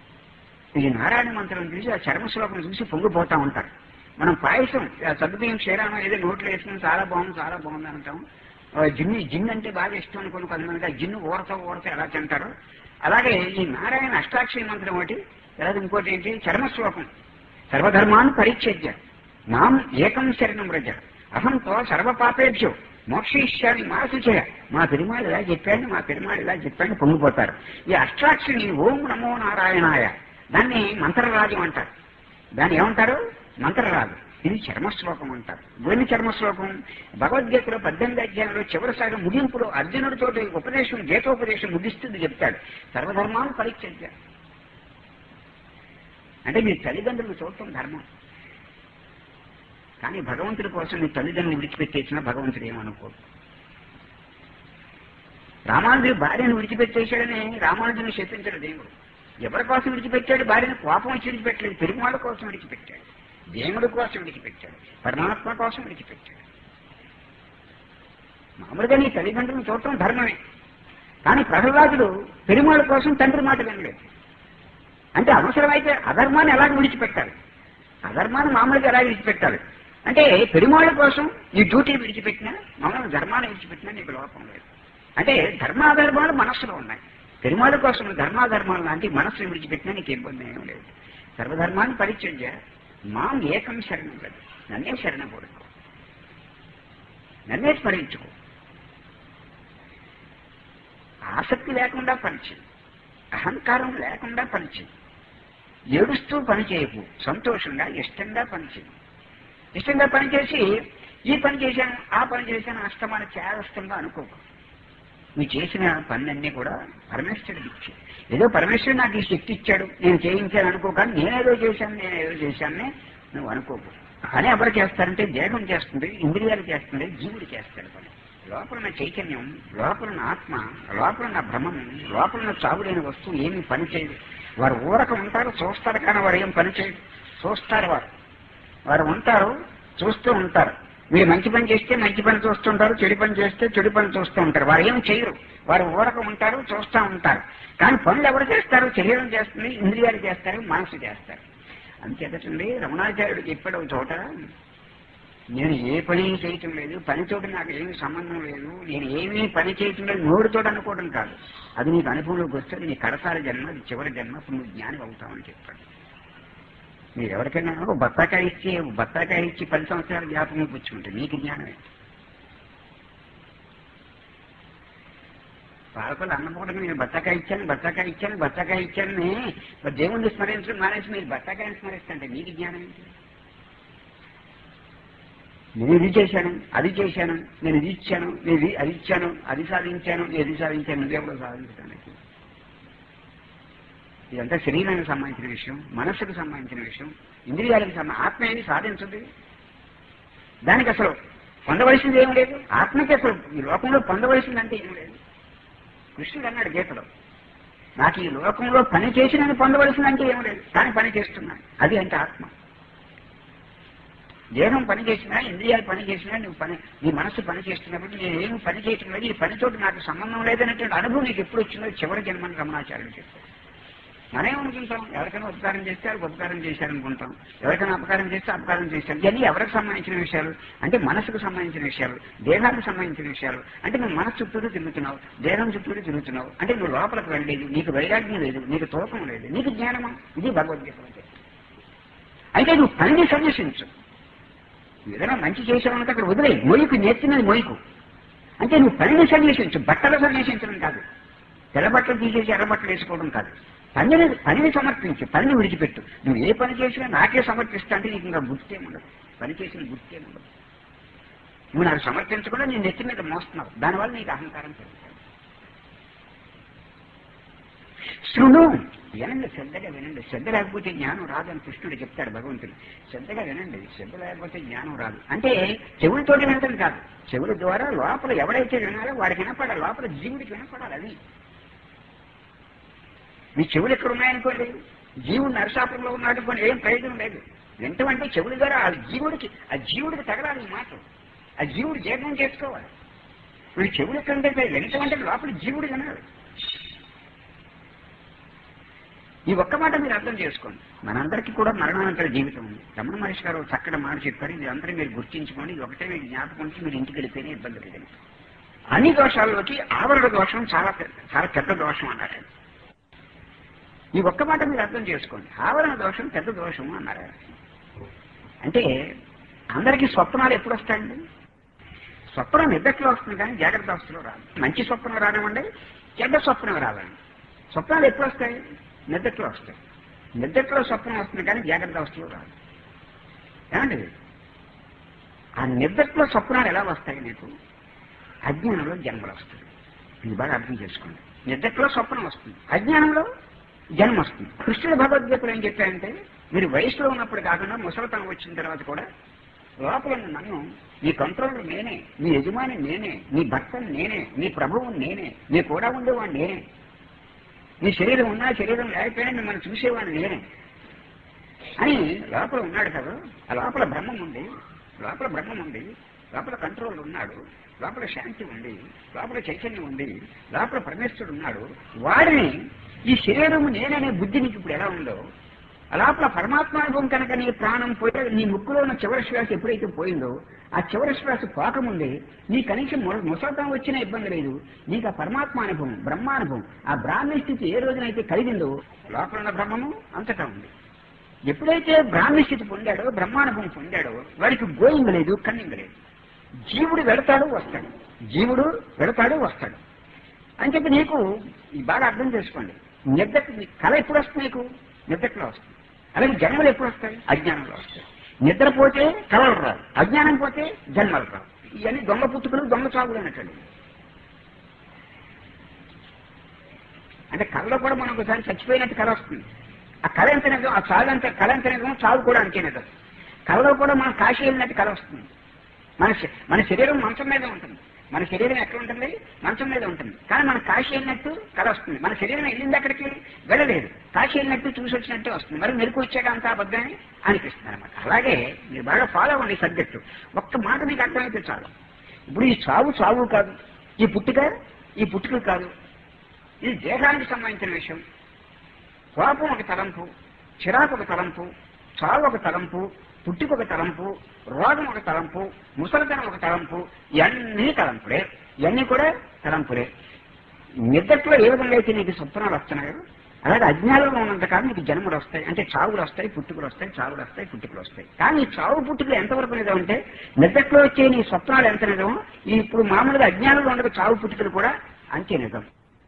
ఈ నారాయణ మంత్రం చూసి ఆ చర్మ శ్లోకం చూసి పొంగిపోతూ ఉంటారు. మనం పాయసం సగ్గుబియ్యం క్షీరానం ఏదో నోట్లో వేసుకుని చాలా బాగుంది చాలా బాగుంది అంటాం. జిన్ను జిన్ను అంటే బాగా ఇష్టం అనుకుని కొంతమంది ఆ జిన్ను ఊరత ఊరత ఎలా తింటారో అలాగే ఈ నారాయణ అష్టాక్షరి మంత్రం ఒకటి, అలాగే ఇంకోటి ఏంటి చర్మ శ్లోకం. సర్వధర్మాన్ని పరిచ్ఛేద్య మాం ఏకం శరణం వ్రజ అహంతో సర్వపాపేభ్యో మోక్షయిష్యాన్ని మాసు చేయ. మా పెరుమాళ్ ఇలా చెప్పాడు, మా పెరుమాళ్ ఇలా చెప్పాడు పొంగిపోతారు. ఈ అష్టాక్షరిని ఓం నమో నారాయణాయ దాన్ని మంత్రరాజు అంటారు. దాన్ని ఏమంటారు? మంత్రరాజు. ఇది చర్మశ్లోకం అంటారు. దేని చర్మశ్లోకం? భగవద్గీతలో పద్దెనిమిది అధ్యాయంలో చివరి సాగం ముగింపులో అర్జునుడితో ఉపదేశం గీతోపదేశం ముగిస్తుంది చెప్తాడు, సర్వధర్మాలు పరిత్యజ్య. అంటే మీ తల్లిదండ్రులు చూడటం ధర్మం, కానీ భగవంతుడి కోసం మీ తల్లిదండ్రులు విడిచిపెట్టేసినా భగవంతుడు ఏమనుకోడు. రామానుజుడు భార్యను విడిచిపెట్టేశాడని రామానుజుని శపించాడు దేవుడు. ఎవరి కోసం విడిచిపెట్టాడు భార్యను? కోపం వచ్చి విడిచిపెట్టలేదు, పెరుమాళ్ళ కోసం విడిచిపెట్టాడు, దేవుడి కోసం విడిచిపెట్టాడు, పరమాత్మ కోసం విడిచిపెట్టాడు. మామూలుగా నీ తల్లిదండ్రులను చూడటం ధర్మమే, కానీ ప్రహ్లాదుడు పెరుమాళ్ళ కోసం తండ్రి మాట వినలేదు. అంటే అవసరమైతే అధర్మాన్ని ఎలాగ విడిచిపెట్టాలి, అధర్మాన్ని మామూలుగా ఎలా విడిచిపెట్టాలి అంటే పెరుమాళ్ళ కోసం ఈ డ్యూటీ విడిచిపెట్టినా మామూలు ధర్మాన్ని విడిచిపెట్టినా నీకు లోపం లేదు. అంటే ధర్మాధర్మాలు మనస్సులో ఉన్నాయి, పెరుమాళ్ళ కోసం ధర్మాధర్మాలు లాంటి మనస్సును విడిచిపెట్టినా నీకు ఇబ్బంది ఏం లేదు. సర్వధర్మాన్ని పరిచర్య మాం ఏకం శరణం లేదు, నన్నే శరణ కోరుకో, నన్నే స్మరించుకో. ఆసక్తి లేకుండా పనిచేయి, అహంకారం లేకుండా పనిచేయి, ఏడుస్తూ పనిచేయకు, సంతోషంగా ఇష్టంగా పనిచేయి. ఇష్టంగా పనిచేసి ఈ పని చేశాను ఆ పని చేశాను అష్టమాన చేరష్టంగా అనుకోకు. నువ్వు చేసిన పనులన్నీ కూడా పరమేశ్వరుడికి ఇచ్చాడు. ఏదో పరమేశ్వరుడు నాకు ఈ శక్తి ఇచ్చాడు నేను చేయించాను అనుకో, కానీ నేనేదో చేశాను నేనేదో చేశానని నువ్వు అనుకోకు. పని ఎవరు చేస్తారంటే దేహం చేస్తుంది, ఇంద్రియాలు చేస్తుంది, జీవుడు చేస్తాడు పని. లోపలున్న చైతన్యం, లోపలున్న ఆత్మ, లోపలున్న భ్రమం, లోపలున్న చావుడైన వస్తువు ఏమీ పని చేయదు. వారు ఊరక ఉంటారు, చూస్తారు, కానీ వారు ఏం పని చేయదు. చూస్తారు, వారు వారు ఉంటారు, చూస్తూ ఉంటారు. మీరు మంచి పని చేస్తే మంచి పని చూస్తుంటారు, చెడు పని చేస్తే చెడు పని చూస్తూ ఉంటారు. వారు ఏం చేయరు, వారు ఊరక ఉంటారు, చూస్తూ ఉంటారు. కానీ పనులు ఎవరు చేస్తారు? శరీరం చేస్తుంది, ఇంద్రియాలు చేస్తారు, మనసు చేస్తారు. అంతేటండి రమణాచార్యుడు చెప్పాడు ఒక చోట, నేను ఏ పని చేయటం లేదు, పనితోటి నాకు ఏమీ సంబంధం లేదు, నేను ఏమీ పని చేయటం లేదు నోడుతో అనుకోవడం కాదు, అది నీకు అనుభవంలోకి వస్తే నీ కడసారి జన్మ, అది చివరి జన్మ, అప్పుడు నువ్వు జ్ఞానం అవుతావని చెప్పాడు. మీరు ఎవరికైనా బత్తాకాయ ఇచ్చి బత్తాకాయ ఇచ్చి పది సంవత్సరాలు జ్ఞాపకం పుచ్చుకుంటే నీకు జ్ఞానమే. పాలకులు అన్నపూడగా నేను బత్తాకాయ ఇచ్చాను బత్తాకాయ ఇచ్చాను బత్తాకాయ ఇచ్చానని దేవుణ్ణి స్మరించడం మానేసి మీరు బత్తాకాయని స్మరిస్తుంటే నీకు జ్ఞానం ఏంటి? నేను ఇది చేశాను అది చేశాను, నేను ఇది ఇచ్చాను నేను అది ఇచ్చాను, అది సాధించాను ఇది సాధించాను, నువ్వెవడో సాధించడానికి. ఇదంతా శరీరానికి సంబంధించిన విషయం, మనస్సుకు సంబంధించిన విషయం, ఇంద్రియాలకు సంబంధించిన. ఆత్మ ఏమి సాధించదు, దానికి అసలు పొందవలసింది ఏం లేదు. ఆత్మకి అసలు ఈ లోకంలో పొందవలసిందంటే ఏం లేదు. కృష్ణుడు అన్నాడు గీతలో, నాకు ఈ లోకంలో పని చేసి నేను పొందవలసిందంటే ఏం లేదు, కానీ పని చేస్తున్నాను, అది అంటే ఆత్మ. దేహం పని చేసినా, ఇంద్రియాలు పని చేసినా, నువ్వు పని నీ మనస్సు పని చేస్తున్నప్పుడు నేను ఏమి పని చేయటం లేదు, ఈ పనితోటి నాకు సంబంధం లేదనేటువంటి అనుభవం నీకు ఎప్పుడు వచ్చిందో చివరి జన్మని రమణాచార్యుడు చెప్పారు. మనమేమనుకుంటాం, ఎవరికైనా ఉపకారం చేస్తే వాళ్ళకి ఉపకారం చేశారనుకుంటాం, ఎవరికైనా అపకారం చేస్తే అపకారం చేశారు. ఇవన్నీ ఎవరికి సంబంధించిన విషయాలు అంటే మనసుకు సంబంధించిన విషయాలు, దేహానికి సంబంధించిన విషయాలు. అంటే నువ్వు మనసు చుట్టూరు తిరుగుతున్నావు, దేహం చుట్టూరు తిరుగుతున్నావు, అంటే నువ్వు లోపలికి వెళ్ళలేదు, నీకు వైరాగ్యం లేదు, నీకు తూకం లేదు, నీకు జ్ఞానమా? ఇది భగవద్గీత. అయితే నువ్వు పనిని సన్యసించు. ఏదైనా మంచి చేసావనుక అక్కడ వదిలే, మొయ్యకు నేర్చినది మొయ్యకు. అంటే నువ్వు పనిని సన్యసించు, బట్టలు సన్యసించడం కాదు, తెల్ల బట్టలు తీసేసి ఎర్ర బట్టలు వేసుకోవడం కాదు. పనిని పనిని సమర్పించు, పనిని విడిచిపెట్టు. నువ్వు ఏ పని చేసినా నాకే సమర్పిస్తా అంటే నీకు ఇంకా గుర్తేముండదు, పని చేసిన గుర్తేముండదు. నువ్వు నాకు సమర్పించకుండా నేను నెత్తి మీద మోస్తున్నావు, దానివల్ల నీకు అహంకారం పెరుగుతుంది. శృణు, వినండి, శ్రద్ధగా వినండి. శ్రద్ధ లేకపోతే జ్ఞానం రాదని కృష్ణుడు చెప్తాడు భగవంతుడు. శ్రద్ధగా వినండి, శ్రద్ధ లేకపోతే జ్ఞానం రాదు. అంటే చెవులతోటి వినటం కాదు, చెవుల ద్వారా లోపల ఎవడైతే వినాలో వాడికి వినపడాలి, లోపల జీవుడికి వినపడాలి. అది మీ చెవులు ఎక్కడ ఉన్నాయనుకోండి, జీవుడు నరసాపురంలో ఉన్నాడనుకోండి, ఏం ప్రయోజనం లేదు. వింటమంటే చెవుల ద్వారా ఆ జీవుడికి ఆ జీవుడికి తగలాలి ఈ మాట, ఆ జీవుడు జీర్ణం చేసుకోవాలి. వీడు చెవులు ఎక్కడ ఉంటే వింటమంటే లోపల జీవుడు వినాలి. ఈ ఒక్క మాట మీరు అర్థం చేసుకోండి. మనందరికీ కూడా మరణానంతర జీవితం ఉంది. రమణ మహర్షి గారు చక్కటి మాట చెప్పారు, ఇది అందరూ మీరు గుర్తించుకోండి. ఇది ఒకటే మీరు జ్ఞాపకం ఉంచి మీరు ఇంటికి వెళ్ళిపోయినా ఇబ్బంది లేదు. అన్ని దోషాల్లోకి ఆవరణ దోషం చాలా చాలా పెద్ద దోషం అన్నారు. ఈ ఒక్క మాట మీరు అర్థం చేసుకోండి. ఆవరణ దోషం పెద్ద దోషం అన్నారు. అంటే అందరికీ స్వప్నాలు ఎప్పుడు వస్తాయండి? స్వప్నం నిద్రలో వస్తుంది కానీ జాగ్రత్త అవస్థలో రాదు. మంచి స్వప్నం రానివ్వండి, చెడ్డ స్వప్నం రాదండి. స్వప్నాలు ఎప్పుడు వస్తాయి? నిద్రలో వస్తాయి. నిద్రలో స్వప్నం వస్తుంది కానీ జాగ్రత్త అవస్థలో రాదు. ఏమండి? ఆ నిద్రలో స్వప్నాలు ఎలా వస్తాయి నీకు? అజ్ఞానంలో జన్మలు వస్తాయి. ఇది బాగా అర్థం చేసుకోండి. నిద్రలో స్వప్నం వస్తుంది, అజ్ఞానంలో జన్మ వస్తుంది. కృష్ణుడు భగవద్గీతలో ఏం చెప్పారంటే, మీరు వయసులో ఉన్నప్పుడు కాకుండా ముసలితనం వచ్చిన తర్వాత కూడా లోపల నన్ను, నీ కంట్రోల్ నేనే, నీ యజమాని నేనే, నీ భర్తను నేనే, నీ ప్రభువు నేనే, నీ కూడా ఉండేవాడు నేనే, నీ శరీరం ఉన్నా శరీరం లేకపోయినా మిమ్మల్ని చూసేవాడిని నేనే అని లోపల ఉన్నాడు కదా. ఆ లోపల బ్రహ్మం ఉంది, లోపల బ్రహ్మం ఉంది, లోపల కంట్రోల్ ఉన్నాడు, లోపల శాంతి ఉంది, లోపల చైతన్యం ఉంది, లోపల పరమేశ్వరుడు ఉన్నాడు. వాడిని ఈ శరీరము నేననే బుద్ధి నీకు ఇప్పుడు ఎలా ఉందో, లోపల పరమాత్మానుభవం కనుక నీ ప్రాణం పోయి నీ ముక్కులో ఉన్న చివరి శ్వాస ఎప్పుడైతే పోయిందో, ఆ చివరి శ్వాస పోకముందే నీ కనీసం ముసలతం వచ్చినా ఇబ్బంది లేదు. నీకు ఆ పరమాత్మానుభవం, బ్రహ్మానుభవం, ఆ బ్రాహ్మీ స్థితి ఏ రోజునైతే కలిగిందో లోపల ఉన్న బ్రహ్మము అంతటా ఉంది. ఎప్పుడైతే బ్రాహ్మీ స్థితి పొందాడో, బ్రహ్మానుభవం పొందాడో, వాడికి గోయింగ్ లేదు, కన్నింగ్ లేదు. జీవుడు వెళతాడు వస్తాడు, జీవుడు వెళతాడు వస్తాడు అని చెప్పి నీకు బాగా అర్థం చేసుకోండి. నిద్ర కళ ఎప్పుడు వస్తుంది? నీకు నిద్రలో వస్తుంది. అలాగే జన్మలు ఎప్పుడు వస్తాయి? అజ్ఞానంలో వస్తాయి. నిద్రపోతే కళలు రావు, అజ్ఞానం పోతే జన్మలు రావు. ఇవన్నీ దొంగ పుట్టుకలు, దొంగ చావులు అన్నట్టు. అంటే కళలో కూడా మనం ఒకసారి చచ్చిపోయినట్టు కళ వస్తుంది. ఆ కళ ఎంత నిజం, ఆ చావు ఎంత, కళ ఎంత నిజం, చావు కూడా అంతే నిజం. కళలో కూడా మనం కాశీ వెళ్ళినట్టు కళ వస్తుంది. మన మన శరీరం మంచం మీద ఉంటుంది, మన శరీరం ఎక్కడ ఉంటుంది? మంచం మీద ఉంటుంది. కానీ మన కాశీ వెళ్ళినట్టు కళ వస్తుంది. మన శరీరం వెళ్ళింది అక్కడికి వెళ్ళలేదు, కాశీ వెళ్ళినట్టు చూసి వచ్చినట్టే వస్తుంది. మరి మెరుగు వచ్చాక అంతా అబద్ధమని అనిపిస్తుంది అనమాట. అలాగే మీరు బాగా ఫాలో అవ్వండి సబ్జెక్టు. ఒక్క మాట మీకు అర్థమైతే చాలు. ఇప్పుడు ఈ చావు చావు కాదు, ఈ పుట్టుక ఈ పుట్టుక కాదు, ఇది దేహానికి సంబంధించిన విషయం. కోపం ఒక తలంపు, చిరాకు ఒక తలంపు, చావు ఒక తలంపు, పుట్టుక ఒక తలంపు, రోగం ఒక తలంపు, ముసలితనం ఒక తలంపు. ఇవన్నీ తలంపులే, ఇవన్నీ కూడా తలంపులే. నిద్రలో ఏ విధంగా అయితే నీకు స్వప్నాలు వస్తున్నాయో, అలాగే అజ్ఞానంలో ఉన్నంతకాలం నీకు జన్మలు వస్తాయి. అంటే చావులు వస్తాయి, పుట్టుకలు వస్తాయి, చావులు వస్తాయి, పుట్టుకలు వస్తాయి. కానీ ఈ చావు పుట్టుకలు ఎంతవరకు నిజం అంటే, నిద్రలో వచ్చే నీ స్వప్నాలు ఎంత నిజమో, ఇప్పుడు మామూలుగా అజ్ఞానంలో ఉండక చావు పుట్టుకలు కూడా అంతే నిజం.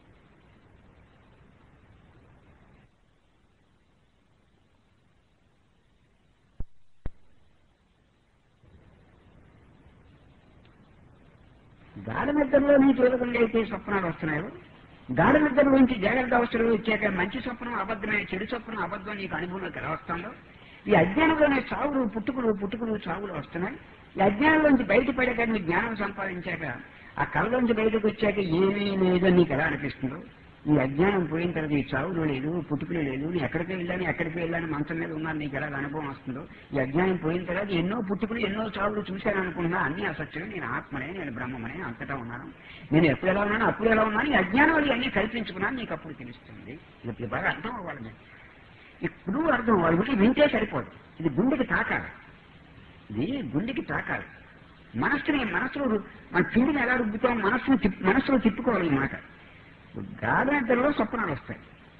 గాఢ నిద్రలో నీకు ఏ విధంగా అయితే స్వప్నాలు వస్తున్నాయో, గాఢ నిద్రలోంచి జాగ్రత్త అవసరం వచ్చాక మంచి స్వప్నం అబద్ధమే, చెడు స్వప్నం అబద్ధం నీకు అనుభవంలోకి ఎలా వస్తుందో, ఈ అజ్ఞానంలోనే చావులు పుట్టుకులు పుట్టుకులు చావులు వస్తున్నాయి. ఈ అజ్ఞానంలోంచి బయటపడాక నీ జ్ఞానం సంపాదించాక, ఆ కళ్ళలోంచి బయటకు వచ్చాక ఏమీ లేదని నీకు ఎలా అనిపిస్తుందో, ఈ అజ్ఞానం పోయిన తర్వాత ఈ చావులు లేదు, పుట్టుకులు లేదు, నీ ఎక్కడికి వెళ్ళాను ఎక్కడికి వెళ్ళాను మంచం మీద ఉన్నాను నీకు ఎలా అనుభవం వస్తుందో, ఈ అజ్ఞానం పోయిన తర్వాత ఎన్నో పుట్టుకులు ఎన్నో చావులు చూశాను అనుకున్నా, అన్ని అసత్యం, నేను ఆత్మనే, నేను బ్రహ్మమనే, అంతటా ఉన్నాను, నేను ఎప్పుడు ఎలా ఉన్నాను అప్పుడు ఎలా ఉన్నాను, ఈ అజ్ఞానం వల్ల అన్నీ కల్పించుకున్నాను, నీకు అప్పుడు తెలుస్తుంది. ఇది బాగా అర్థం అవ్వాలి. మీకు ఇప్పుడు అర్థం అవ్వాలి. ఇది వింటే సరిపోదు, ఇది గుండెకి తాకాలి, ఇది గుండెకి తాకాలి. మనస్సుని మనసులో మన పిండిని ఎలా రుబ్బుతాం, మనస్సును మనస్సులో తిప్పుకోవాలి. ఈ మాట గాఢ నిద్రలో స్వప్నాలు వస్తాయి.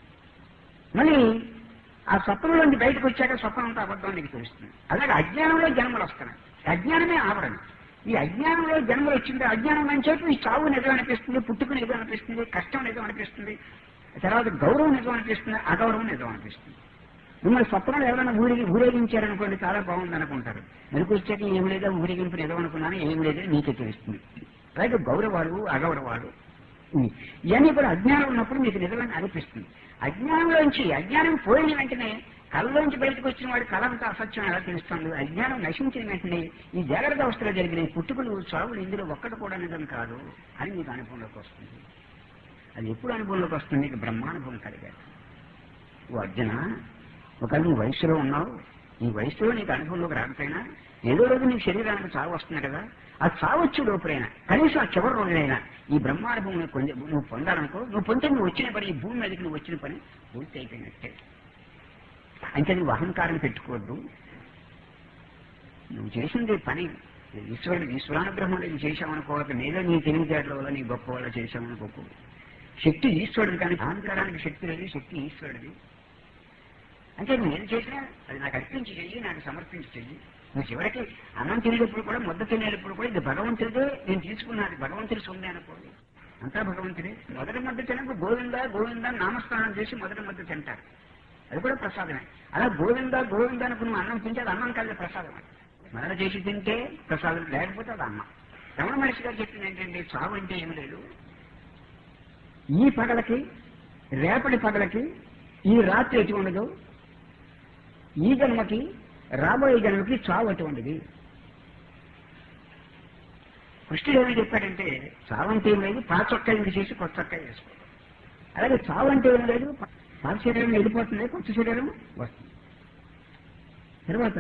మళ్ళీ ఆ స్వప్నంలోంచి బయటకు వచ్చాక స్వప్నం అంతా అబద్ధం నీకు తెలుస్తుంది. అలాగే అజ్ఞానంలో జన్మలు వస్తున్నాయి. అజ్ఞానమే ఆవరణ. ఈ అజ్ఞానంలో జన్మలు వచ్చింది, అజ్ఞానం అని చెప్పి ఈ చావు నిజం అనిపిస్తుంది, పుట్టుకు నిజం అనిపిస్తుంది, కష్టం నిజం అనిపిస్తుంది, తర్వాత గౌరవం నిజం అనిపిస్తుంది, అగౌరవం నిజం అనిపిస్తుంది. మిమ్మల్ని స్వప్నాలు ఎవరైనా ఊరికి ఊరేగించారనుకోండి, చాలా బాగుంది అనుకుంటారు. మెరుగు వచ్చాక ఏమి లేదా ఊరేగింపు నిజం అనుకున్నాను, ఏమి లేదని నీకే తెలుస్తుంది. అలాగే గౌరవాలు అగౌరవాలు ఇవన్నీ కూడా అజ్ఞానం ఉన్నప్పుడు మీకు నిజమని అనిపిస్తుంది. అజ్ఞానంలోంచి అజ్ఞానం పోయిన వెంటనే కళ్ళలోంచి బయటకు వచ్చిన వాడి కళ అంతా అసత్యం ఎలా తెలుస్తుంది. అజ్ఞానం నశించిన వెంటనే ఈ జాగ్రత్త అవస్థలో జరిగిన పుట్టుకలు చావులు ఇందులో ఒక్కటి కూడా నిజం కాదు అని మీకు అనుభవంలోకి వస్తుంది. అది ఎప్పుడు అనుభవంలోకి వస్తుంది? నీకు బ్రహ్మానుభవం కలిగారు. ఓ అర్జున, ఒకవేళ నువ్వు వయసులో ఉన్నావు, ఈ వయసులో నీకు అనుభవంలోకి రాకపోయినా ఏదో రోజు నీ శరీరానికి చావు వస్తుంది కదా, ఆ చావొచ్చు లోపలైనా కనీసం ఆ చివరి రోజులైనా ఈ బ్రహ్మానుభవం నువ్వు పొందాలనుకో, నువ్వు పొందితే నువ్వు వచ్చిన పని, ఈ భూమి మీదకి నువ్వు వచ్చిన పని పూర్తి అయిపోయినట్టే. అంటే నువ్వు అహంకారం పెట్టుకోవద్దు. నువ్వు చేసింది పని ఈశ్వరుడు ఈశ్వరానుగ్రహం లేదు చేశామనుకోవాలి, నేదో నీ తెలివితేటల వల్ల నీ గొప్ప వల్ల చేశామనుకోకు. శక్తి ఈశ్వరుడు, కానీ అహంకారానికి శక్తి లేదు, శక్తి ఈశ్వరుడిది. అంటే నువ్వు ఏం చేసినా అది నాకు అర్పించి చెయ్యి, నాకు సమర్పించి చెయ్యి. నువ్వు చివరికి అన్నం తినేటప్పుడు కూడా, ముద్ద తినేటప్పుడు కూడా ఇది భగవంతుడిదే నేను తీసుకున్నాను, భగవంతుడి సొమ్మే అనుకోండి, అంతా భగవంతుడే. మొదటి ముద్ద తినప్పుడు గోవిందా గోవిందా నామస్నానం చేసి మొదటి ముద్ద తింటారు, అది కూడా ప్రసాదమే. అలా గోవిందా గోవిందా అనుకు నువ్వు అన్నం తింటే అది అన్నం కాదు, ప్రసాదం. స్మరణ చేసి తింటే ప్రసాదం, లేకపోతే అది అన్నం. రమణ మహర్షి గారు చెప్పింది ఏంటంటే చావు అంటే ఏమి లేదు, ఈ పగలకి రేపటి పగలకి ఈ రాత్రి ఎటువంటిదో ఈ జన్మకి రాబోయే జన్మకి చావు అటువంటిది. కృష్ణుడు ఏమని చెప్పాడంటే చావు అంటే ఏం లేదు, పాత చొక్కా చేసి కొత్త చొక్కా వేసుకోవాలి. అలాగే చావు అంటే ఏం లేదు, పాత శరీరం వెళ్ళిపోతుంది, కొత్త శరీరం వస్తుంది. తర్వాత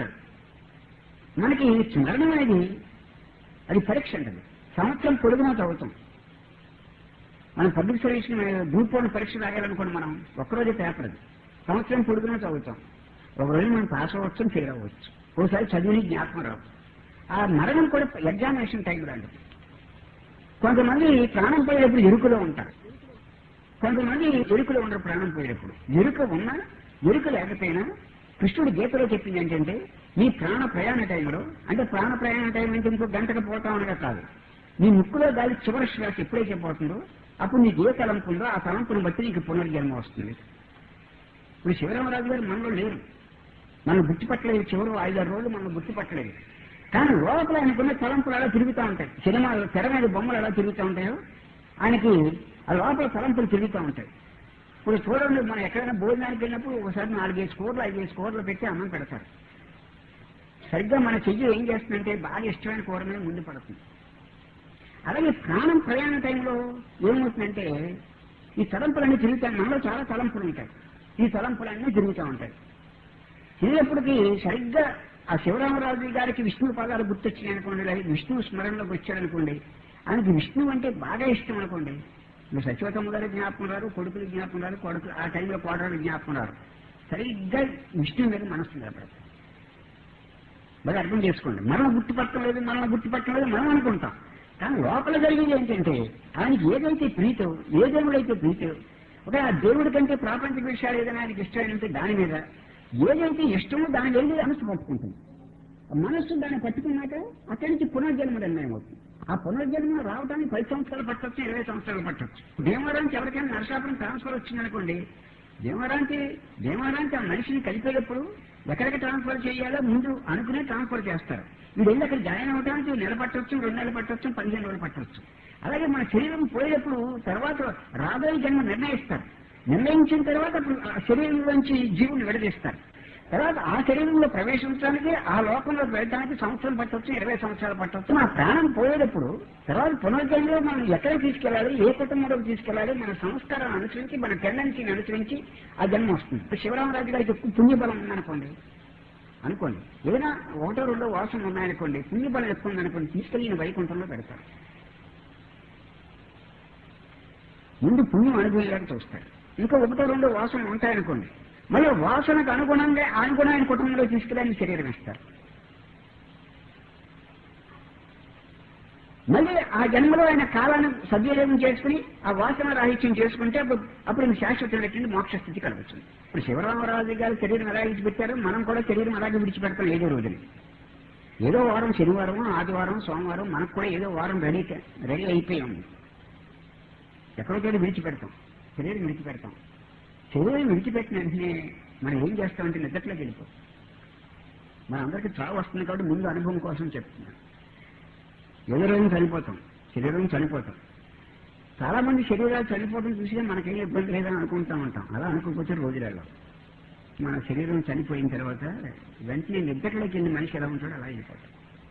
మనకి స్మరణం అనేది అది పరీక్ష అంటది. సంవత్సరం పొడుగునా చదువుతాం. మనం పబ్లిక్ సర్వీస్ గ్రూప్ వన్ పరీక్ష రాయాలనుకోండి, మనం ఒక్కరోజే పేపర్ అది సంవత్సరం పొడుగునా చదువుతాం. ఒకరోజు మనం పాస్ అవ్వచ్చు, ఫెయిల్ అవ్వచ్చు, ఒకసారి చదివి జ్ఞాపకం రావు. ఆ మరణం కూడా ఎగ్జామినేషన్ టైం లాంటిది. కొంతమంది ప్రాణం పోయేటప్పుడు ఎరుకలో ఉంటారు, కొంతమంది ఎరుకలో ఉండరు. ప్రాణం పోయేటప్పుడు ఎరుక ఉన్నా ఎరుక లేకపోయినా కృష్ణుడు గీతలో చెప్పింది ఏంటంటే నీ ప్రాణ ప్రయాణ టైంలో, అంటే ప్రాణ ప్రయాణ టైం అంటే ఇంకో గంటకు పోతాం అనగా కాదు, నీ ముక్కులో గాలి చివరి శ్వాస ఎప్పుడైతే పోతుందో అప్పుడు నీకు ఏ తలంపు ఉందో ఆ తలంపును బట్టి నీకు పునర్జన్మ వస్తుంది. ఇప్పుడు శివరామరాజు గారు మనలో లేరు, మనం గుర్తుపట్టలేదు. చివరి ఐదారు రోజులు మనం గుర్తుపట్టలేదు. కానీ లోపల ఆయనకున్న తలంపులు అలా తిరుగుతూ ఉంటాయి. సినిమా తెర మీద బొమ్మలు ఎలా తిరుగుతూ ఉంటాయో ఆయనకి ఆ లోపల తలంపులు తిరుగుతూ ఉంటాయి. ఇప్పుడు చూడండి, మనం ఎక్కడైనా భోజనానికి వెళ్ళినప్పుడు ఒకసారి నాలుగైదు స్కోర్లు ఐదైదు స్కోర్లు పెట్టి అన్నం పెడతారు. సరిగ్గా మన చెయ్యి ఏం చేస్తుందంటే బాగా ఇష్టమైన కూర మీద ముందు పడుతుంది. అలాగే ప్రాణం ప్రయాణ టైంలో ఏమవుతుందంటే ఈ తలంపులన్నీ తిరుగుతాయి. మనలో చాలా తలంపులు ఉంటాయి, ఈ తలంపులన్నీ తిరుగుతూ ఉంటాయి. తిరిగేప్పటికీ సరిగ్గా ఆ శివరామరాజు గారికి విష్ణువు పాదాలు గుర్తొచ్చినాయి అనుకోండి, లేదా విష్ణువు స్మరణలోకి వచ్చాడనుకోండి, ఆయనకి విష్ణువు అంటే బాగా ఇష్టం అనుకోండి. మీరు సత్యవతమ్మ గారి జ్ఞాపకం రారు, కొడుకులు జ్ఞాపకం రారు, కొడుకు ఆ టైంలో కోడలు జ్ఞాపకం రారు. సరిగ్గా విష్ణువు మీద మనస్సు నిలబడతారు. బాగా అర్థం చేసుకోండి. మనం గుర్తుపట్టడం లేదు, మనం గుర్తుపట్టడం లేదు మనం అనుకుంటాం. కానీ లోపల జరిగేది ఏంటంటే ఆయనకి ఏదైతే ప్రీతో, ఏ దేవుడైతే ప్రీతో, ఒక ఆ దేవుడి కంటే ప్రాపంచిక విషయాలు ఏదైనా ఆయనకి ఇష్టమైనంటే దాని మీద ఏదైతే ఇష్టమో దాని వెళ్ళి మనసు పట్టుకుంటుంది. మనస్సు దాన్ని పట్టుకున్నాక అక్కడి నుంచి పునర్జన్మ నిర్ణయం అవుతుంది. ఆ పునర్జన్మ రావడానికి పది సంవత్సరాలు పట్టవచ్చు, ఇరవై సంవత్సరాలు పట్టవచ్చు. దేవరానికి ఎవరికైనా నరసాపురం ట్రాన్స్ఫర్ వచ్చిందనుకోండి, దేవరానికి దేవరానికి ఆ మనిషిని కలిపేటప్పుడు ఎక్కడికి ట్రాన్స్ఫర్ చేయాలో ముందు అనుకునే ట్రాన్స్ఫర్ చేస్తారు. మీరు వెళ్ళి అక్కడ జాయిన్ అవ్వడానికి నెల పట్టవచ్చు, రెండు నెలలు పట్టవచ్చు, పదిహేను రోజులు పట్టవచ్చు. అలాగే మన శరీరం పోయేటప్పుడు తర్వాత రాబోయే జన్మ నిర్ణయిస్తారు. నిర్ణయించిన తర్వాత అప్పుడు ఆ శరీరం నుంచి జీవుని విడదీస్తారు. తర్వాత ఆ శరీరంలో ప్రవేశించడానికి, ఆ లోకంలో వెళ్ళడానికి సంవత్సరం పట్టవచ్చు, ఇరవై సంవత్సరాలు పట్టవచ్చు. మన ప్రాణం పోయేటప్పుడు తర్వాత పునర్జన్మలో మనం ఎక్కడికి తీసుకెళ్ళాలి, ఏ కుటుంబంలోకి తీసుకెళ్ళాలి, మన సంస్కారాన్ని అనుసరించి, మన టెండెన్సీని అనుసరించి ఆ జన్మ వస్తుంది. శివరామరాజు గారికి ఎక్కువ పుణ్యబలం ఉందనుకోండి అనుకోండి ఏదైనా ఒకటో రెండో వాసన ఉన్నాయనుకోండి, పుణ్యబలం ఎక్కువ ఉందనుకోండి, తీసుకెళ్ళి వైకుంఠంలో పెడతారు. ముందు పుణ్యం అనుభవించాలని చూస్తారు. ఇంకా ఒకటో రెండో వాసనలు ఉంటాయనుకోండి, మళ్ళీ వాసనకు అనుగుణంగా అనుగుణమైన కుటుంబంలో తీసుకెళ్ళని శరీరం ఇస్తారు. మళ్ళీ ఆ జన్మలో ఆయన కాలాన్ని సద్వినియోగం చేసుకుని ఆ వాసన రాహిత్యం చేసుకుంటే అప్పుడు అప్పుడు శాశ్వతమైనటువంటి మోక్ష స్థితి కలుగుతుంది. ఇప్పుడు శివరామరాజు గారు శరీరం ఎలా విడిచిపెట్టారో మనం కూడా శరీరం అలాగే విడిచిపెడతాం. ఏదో రోజుని ఏదో వారం, శనివారం, ఆదివారం, సోమవారం మనకు కూడా ఏదో వారం రెడీ రెడీ అయిపోయాం. ఎక్కడికైనా విడిచిపెడతాం, శరీరం విడిచిపెడతాం. శరీరం విడిచిపెట్టిన వెంటనే మనం ఏం చేస్తామంటే నిద్రలోకి వెళ్ళిపోతాం. మన అందరికీ చావు వస్తుంది కాబట్టి ముందు అనుభవం కోసం చెప్తున్నాను. ఏదో రోజు చనిపోతాం, శరీరం చనిపోతాం. చాలా మంది శరీరాలు చనిపోవడం చూసి మనకేం ఇబ్బంది లేదని అనుకుంటా ఉంటాం. అలా అనుకోకపోతే రోజులలో మన శరీరం చనిపోయిన తర్వాత వెంటనే నిద్రలోకి వెళ్ళి మనిషి ఎలా ఉంటాడో అలా అయిపోతాడు.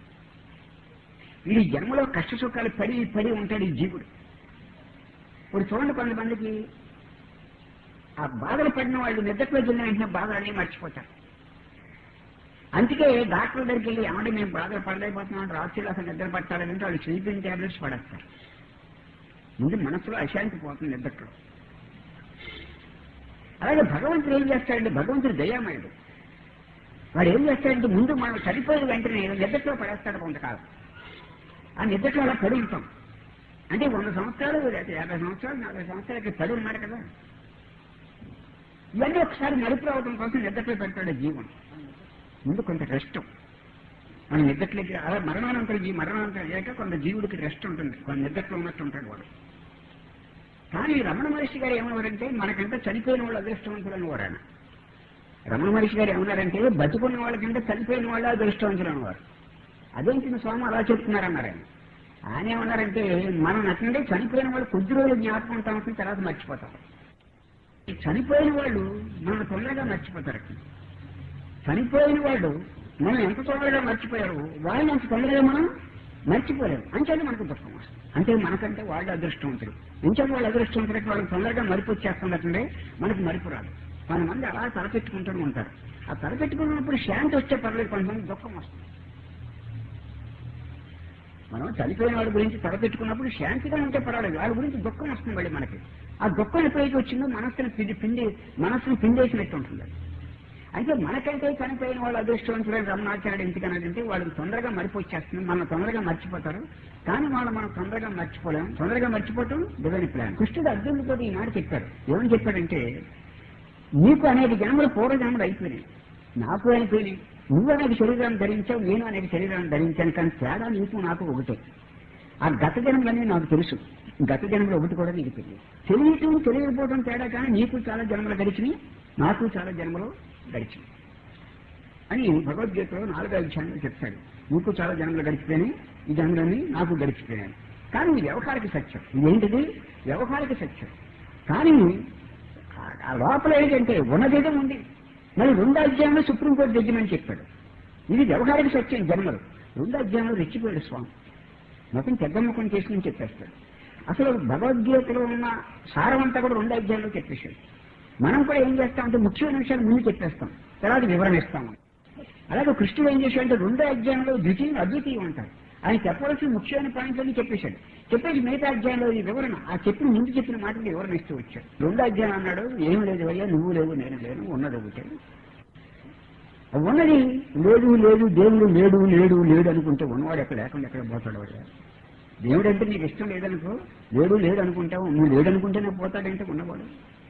ఈ జన్మలో కష్ట సుఖాలు పడి పడి ఉంటాడు ఈ జీవుడు. ఇప్పుడు చూడండి, కొంతమందికి ఆ బాధలు పడిన వాళ్ళు నిద్రలోకి వెళ్ళిన వెంటనే బాధలన్నీ మర్చిపోతారు. అందుకే డాక్టర్ దగ్గరికి వెళ్ళి ఏమంటే మేము బాధలు పడలేకపోతున్నాం, రాత్రిలో అసలు నిద్ర పట్టాలంటే వాళ్ళు స్లీపింగ్ ట్యాబ్లెట్స్ పడేస్తారు. ముందు మనసులో అశాంతి పోతుంది నిద్రలో. అలాగే భగవంతుడు ఏం చేస్తాడంటే, భగవంతుడు దయామయుడు. వాడు ఏం చేస్తాడంటే ముందు మనం చనిపోయిన వెంటనే నిద్రలో పడేస్తాడు కొంతకాలం. ఆ నిద్రలో అలా పడి ఉంటాం. అంటే వంద సంవత్సరాలు, యాభై సంవత్సరాలు, నలభై సంవత్సరాలకి పడి ఉన్నాడు కదా. ఇవన్నీ ఒకసారి మరుపు రావడం కోసం నిద్రలో పెడతాడు జీవన్. ముందు కొంత రెస్ట్ మన నిద్రలోకి. అలా మరణానంతరం ఈ మరణానంతరం అయ్యాక కొంత జీవుడికి రెస్ట్ ఉంటుంది, కొంత నిద్రలో ఉన్నట్టు ఉంటాడు వాడు. కానీ రమణ మహర్షి గారు ఏమన్నారంటే మనకంటే చనిపోయిన వాళ్ళు అదృష్టవంతులు అనేవారు ఆయన. రమణ మహర్షి గారు ఏమన్నారంటే బతుకున్న వాళ్ళకంటే చనిపోయిన వాళ్ళు అదృష్టవంతులు అనేవారు. అదేంటి స్వామి అలా చెప్తున్నారన్నారు ఆయన. ఆయన ఏమన్నారంటే మనం అట్లంటే చనిపోయిన వాళ్ళు కొద్ది రోజులు జ్ఞాపకం ఉంటామని తర్వాత మర్చిపోతారు. చనిపోయిన వాళ్ళు మనం తొందరగా మర్చిపోతారు. చనిపోయిన వాళ్ళు మనం ఎంత తొందరగా మర్చిపోయారు వాళ్ళని అంత తొందరగా మనం మర్చిపోలేము. అంచేది మనకు దుఃఖం వస్తుంది. అంటే మనకంటే వాళ్ళు అదృష్టవంతులు. ఇంచేది వాళ్ళు అదృష్టవంతులకి వాళ్ళకి తొందరగా మరిపి వచ్చేస్తున్నట్టుండే మనకు మరిపు రాదు. కొంతమంది అలా తలపెట్టుకుంటూనే ఉంటారు. ఆ తలపెట్టుకున్నప్పుడు శాంతి వచ్చే పర్లేదు, కొంతమంది దుఃఖం వస్తుంది. మనం చనిపోయిన వాళ్ళ గురించి తలపెట్టుకున్నప్పుడు శాంతిగా ఉంటే పర్వాలేదు, వాళ్ళ గురించి దుఃఖం వస్తుంది మళ్ళీ మనకి. ఆ దుఃఖం ఎప్పుడైతే వచ్చిందో మనస్సును పిండి పిండి మనస్సును పిండేసినట్టు ఉంటుంది. అయితే మనకైతే చనిపోయిన వాళ్ళు అదృష్టవంతులైన రమణాచార్యుడు ఎందుకన్నాడంటే వాళ్ళకి తొందరగా మరిపొచ్చేస్తుంది, మనం తొందరగా మర్చిపోతారు. కానీ వాళ్ళు మనం తొందరగా మర్చిపోలేం. తొందరగా మర్చిపోవటం డివైన్ ప్లాన్. కృష్ణుడు అర్జునుడితో ఈ మాట చెప్పాడు. ఏమని చెప్పాడంటే నీకు అనేక జన్మలు పూర్వ జన్మలు అయిపోయినాయి, నాకు అయిపోయినాయి. నువ్వు అనేక శరీరాన్ని ధరించావు, నేను అనేక శరీరాన్ని ధరించాను. కానీ తేడా నీకు నాకు ఒకటే. ఆ గత జన్మలన్నీ నాకు తెలుసు, గత జన్మలు ఒకటి కూడా నీకు తెలియదు. తెలియటం తెలియకపోవడం తేడా, కానీ నీకు చాలా జన్మలు గడిచినాయి, నాకు చాలా జన్మలు గడిచినాయి అని భగవద్గీతలో నాలుగో అధ్యాయంలో చెప్తాడు. నీకు చాలా జన్మలు గడిచిపోయినాయి, ఈ జన్మలన్నీ నాకు గడిచిపోయినాయి. కానీ ఇది వ్యవహారిక సత్యం. ఇదేంటిది? వ్యవహారిక సత్యం. కానీ ఆ లోపల ఏంటంటే ఉన్నదేదో ఉంది. మరి రెండో అధ్యాయంలో సుప్రీంకోర్టు జడ్జిమెంట్ చెప్పాడు. ఇది వ్యవహారిక సత్యం జన్మలు. రెండో అధ్యాయంలో రెచ్చిపోయాడు స్వామి. మొత్తం పెద్దమ్మకం చేసుకుని చెప్పేస్తాడు. అసలు భగవద్గీతలో ఉన్న సారమంతా కూడా రెండో అధ్యాయంలో చెప్పేశాడు. మనం కూడా ఏం చేస్తామంటే ముఖ్యమైన విషయాలు ముందు చెప్పేస్తాం, తర్వాత వివరణ ఇస్తాము. అలాగే కృష్ణుడు ఏం చేశాడంటే రెండో అధ్యాయంలో ద్వితీయం అద్వితీయం అంటారు. ఆయన చెప్పవలసిన ముఖ్యమైన పాయింట్లని చెప్పేశాడు. చెప్పేసి మిగతా అధ్యాయంలో ఈ వివరణ, ఆ చెప్పిన ముందు చెప్పిన మాటలు వివరణ ఇస్తూ వచ్చాడు. రెండో అధ్యాయం అన్నాడు ఏం లేదు అయ్యా, నువ్వు లేవు నేను లేను, ఉన్నది ఒకటే. ఉన్నది లేదు లేదు దేవుడు లేడు లేడు లేడు అనుకుంటే ఉన్నవాడు ఎక్కడ లేకుండా ఎక్కడ పోతాడు వాడు. దేవుడు అంటే నీకు ఇష్టం లేదనుకో, లేడు లేడు అనుకుంటావు. నువ్వు లేడనుకుంటేనే పోతాడంటే ఉన్నవాడు.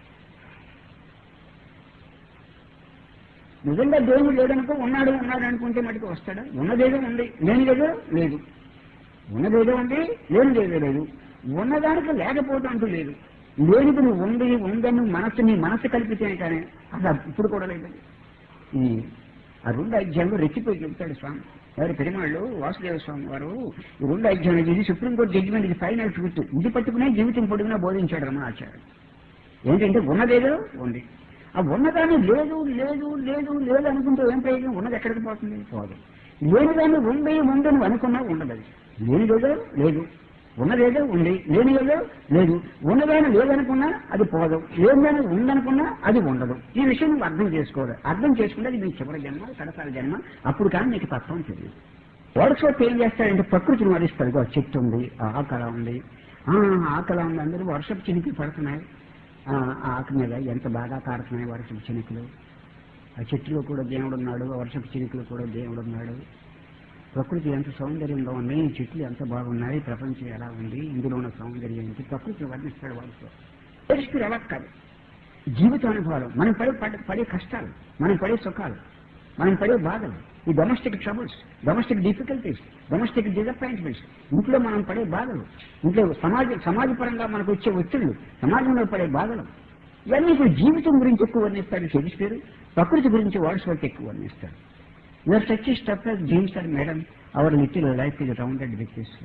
నిజంగా దేవుడు లేదనుకో, ఉన్నాడు ఉన్నాడు అనుకుంటే మటుకు వస్తాడా? ఉన్నదేదో ఉంది, లేనిదేదో లేదు. ఉన్నదేదో ఉంది, లేనిదేదో లేదు. ఉన్నదానికి లేకపోవడం అంటూ లేదు. లేనిది నువ్వు ఉంది ఉందని నువ్వు మనస్సు నీ మనస్సు కల్పితేనే కానీ అసలు ఇప్పుడు కూడా లేదు. ఈ ఆ రెండు అధ్యాయంలో రెచ్చిపోయి చెబుతాడు స్వామి. ఎవరు పెరిమాళ్ళు వాసుదేవ స్వామి వారు ఈ రెండు అధ్యాయంలో ఇది సుప్రీంకోర్టు జడ్జిమెంట్, ఇది ఫైనల్ ట్రూత్. ఇది పట్టుకునే జీవితం పొడుగునా బోధించాడు రమణాచార్యుడు. ఏంటంటే ఉన్నదేదో ఉంది. ఆ ఉన్నదాన్ని లేదు లేదు లేదు లేదు అనుకుంటే ఏం ప్రయోజనం? ఉన్నది ఎక్కడికి పోతుంది? పోదు. లేనిదాన్ని ఉంది ఉంది నువ్వు అనుకున్నా ఉండదు. అది లేనిదేదో లేదు, ఉన్నదేదో ఉంది, లేనిదేదో లేదు. ఉన్నదాన్ని లేదనుకున్నా అది పోదు, లేనిదాన్ని ఉందనుకున్నా అది ఉండదు. ఈ విషయం నువ్వు అర్థం చేసుకోవాలి. అర్థం చేసుకుంటే అది నీ చివరి జన్మ, కడసాల జన్మ. అప్పుడు కానీ నీకు తత్వం తెలియదు. వర్క్షాప్ ఏం చేస్తాడంటే ప్రకృతిని వరిస్తాడు. చెట్టు ఉంది, ఆకల ఉంది, ఆకల ఉంది, అందరూ వర్షపు చినికి పడుతున్నాయి. ఆకు మీద ఎంత బాగా కారుతున్నాయి వర్షపు చినుకులు. ఆ చెట్టులో కూడా దేవుడు ఉన్నాడు, ఆ వర్షపు చినుకులు కూడా దేవుడు ఉన్నాడు. ప్రకృతి ఎంత సౌందర్యంగా ఉంది, చెట్లు ఎంత బాగున్నాయి, ప్రపంచం ఎలా ఉంది, ఇందులో ఉన్న సౌందర్యం ఏంటి, ప్రకృతిని వర్ణిస్తాడు వాడితో. పరిస్థితులు ఎలా కాదు, జీవితానుభవాలు, మనం పడే పడే కష్టాలు, మనం పడే సుఖాలు, మనం పడే బాధలు, ఈ domestic troubles, domestic difficulties, domestic disappointments, ఇంట్లో మనం పడే బాధలు, ఇంట్లో సమాజ సమాజపరంగా మనకు వచ్చే ఒత్తిళ్లు, సమాజంలో పడే బాధలు, ఇవన్నీ ఇప్పుడు జీవితం గురించి ఎక్కువ వర్ణిస్తాడు షేక్స్పియర్. ప్రకృతి గురించి వర్డ్స్వర్త్ ఎక్కువ వర్ణిస్తాడు. You are such a stuff as dreams are made on, our little life is rounded with this.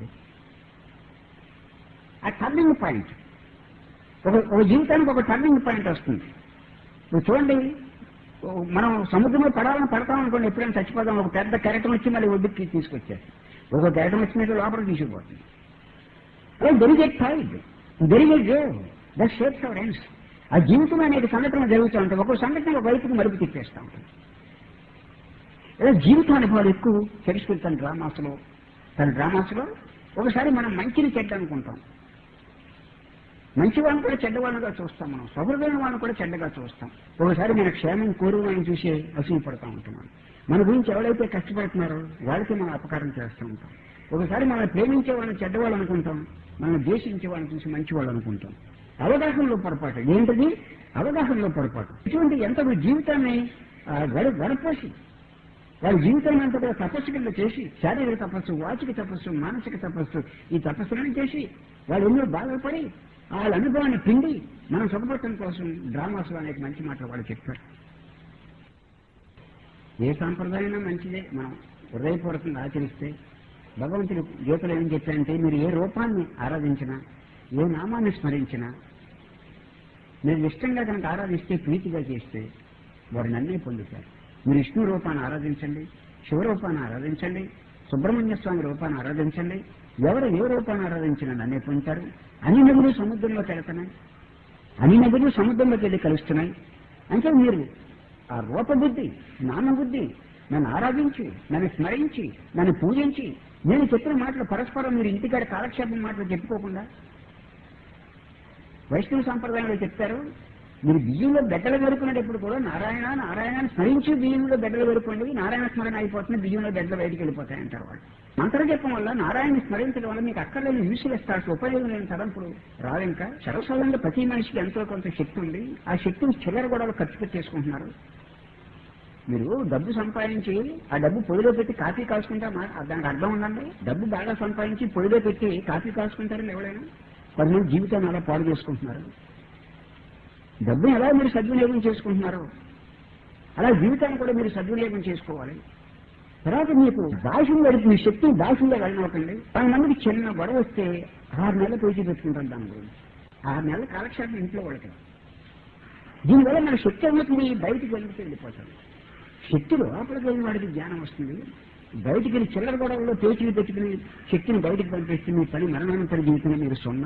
ఆ టర్నింగ్ పాయింట్, ఒక ఒక జీవితానికి ఒక టర్నింగ్ పాయింట్ వస్తుంది. ఇప్పుడు చూడండి, మనం సముద్రంలో పడాలని పడతాం అనుకోండి, ఎప్పుడైనా చచ్చిపోతాం. ఒక పెద్ద కెరటం వచ్చి మళ్ళీ ఒడ్డుకి తీసుకొచ్చారు. ఒక కెరటం వచ్చినట్టు లోపలికి తీసుకుపోతుంది. అదే there a tide, there a wave that shapes our ends. ఆ జీవితం అనేక సంఘటనలు జరుగుతూ ఉంటాయి. ఒక్కొక్క సంఘటన ఒక వైపుకి మలుపు తిప్పేస్తూ ఉంటుంది. ఇలా జీవితానుభవాలు ఎక్కువ షేక్స్పియర్ తన డ్రామాస్లో తన డ్రామాస్లో ఒకసారి మనం మంచిని చెడ్డ అనుకుంటాం, మంచి వాళ్ళని కూడా చెడ్డవాళ్ళుగా చూస్తాం, మనం సహృదైన వాళ్ళని కూడా చెడ్డగా చూస్తాం. ఒకసారి మన క్షేమం కోరు అని చూసి అసూయ పడుతూ ఉంటున్నాం. మన గురించి ఎవరైతే కష్టపడుతున్నారో వాళ్ళకి మనం అపకారం చేస్తూ ఉంటాం. ఒకసారి మనం ప్రేమించే వాళ్ళని చెడ్డవాళ్ళు అనుకుంటాం, మనం ద్వేషించే వాళ్ళని చూసి మంచి వాళ్ళు అనుకుంటాం. అవగాహనలో పొరపాటు. ఏంటది? అవగాహనలో పొరపాటు. ఇటువంటి ఎంత జీవితాన్ని గడ గడపోసి వాళ్ళ జీవితాన్ని అంతా కూడా తపస్సు కింద చేసి, శారీరక తపస్సు, వాచిక తపస్సు, మానసిక తపస్సు, ఈ తపస్సులను చేసి వాళ్ళు ఎన్నో బాధపడి వాళ్ళ అనుభవాన్ని పిండి మనం సుఖపడటం కోసం డ్రామాస్లో అనేక మంచి మాటలు వాళ్ళు చెప్పారు. ఏ సాంప్రదాయం మంచిదే, మనం హృదయపూర్వకంగా ఆచరిస్తే భగవంతుడు గీతలో ఏం చెప్పారంటే మీరు ఏ రూపాన్ని ఆరాధించినా ఏ నామాన్ని స్మరించినా మీరు ఇష్టంగా కనుక ఆరాధిస్తే ప్రీతిగా చేస్తే వారు నన్నే పొందుతారు. మీరు విష్ణు రూపాన్ని ఆరాధించండి, శివరూపాన్ని ఆరాధించండి, సుబ్రహ్మణ్య స్వామి రూపాన్ని ఆరాధించండి, ఎవరు ఏ రూపాన్ని ఆరాధించినా నన్నే పొందుతారు. అన్ని నదులు సముద్రంలోకి వెళ్తున్నాయి, అన్ని నదులు సముద్రంలోకి వెళ్ళి కలుస్తున్నాయి. అంటే మీరు ఆ రూపబుద్ధి నామబుద్ధి నన్ను ఆరాధించి నన్ను స్మరించి నన్ను పూజించి నేను చెప్పిన మాటలు పరస్పరం మీరు ఇంటికాడ కాలక్షేపం మాటలు చెప్పుకోకుండా వైష్ణవ సంప్రదాయంలో చెప్తారు. మీరు బియ్యంలో బెడ్డలు వేరుకునేటప్పుడు కూడా నారాయణ నారాయణ స్మరించి బియ్యంలో బెడ్డలు వేరుకోండి, నారాయణ స్మరణ అయిపోతుంది, బియ్యంలో బెడ్డలు బయటికి వెళ్ళిపోతాయి అంటారు వాళ్ళు. మంత్రం చెప్పడం వల్ల నారాయణ స్మరించడం వల్ల మీకు అక్కర్లేని యూసులు ఇస్తారు, ఉపయోగం లేని తలంపులు రాదు. ఇంకా సర్వసాధారణంగా ప్రతి మనిషికి ఎంతో కొంత శక్తి ఉంది. ఆ శక్తిని చిల్లర గొడవలు ఖర్చు పెట్టేసుకుంటున్నారు. మీరు డబ్బు సంపాదించి ఆ డబ్బు పొయ్యిలో పెట్టి కాఫీ కాసుకుంటా దానికి అర్థం ఉందండి. డబ్బు బాగా సంపాదించి పొయ్యిలో పెట్టి కాఫీ కాసుకుంటారని ఎవరైనా పది జీవితాన్ని అలా పాడు చేసుకుంటున్నారు. డబ్బుని ఎలా మీరు సద్వినియోగం చేసుకుంటున్నారు అలా జీవితాన్ని కూడా మీరు సద్వినియోగం చేసుకోవాలి. తర్వాత మీకు దాసులు గడిపి మీ శక్తిని దాసుల్లో వెళ్ళనవకండి. పది మందికి చిన్న గొడవ వస్తే ఆరు నెలలు పేజీ పెట్టుకుంటారు దాని గురించి. ఆరు నెలల కాలక్షేపం ఇంట్లో వాళ్ళకి. దీనివల్ల మన శక్తి అన్నది బయటికి వెళ్ళిపోతే వెళ్ళిపోతారు. శక్తి లోపలికి వెళ్ళిన వాడికి జ్ఞానం వస్తుంది. బయటికి వెళ్ళి చిల్లర గొడవల్లో పేచీలు పెట్టుకుని శక్తిని బయటికి పంపిస్తే మీ పని మరణానంతర జీవితంలో మీరు సున్నా.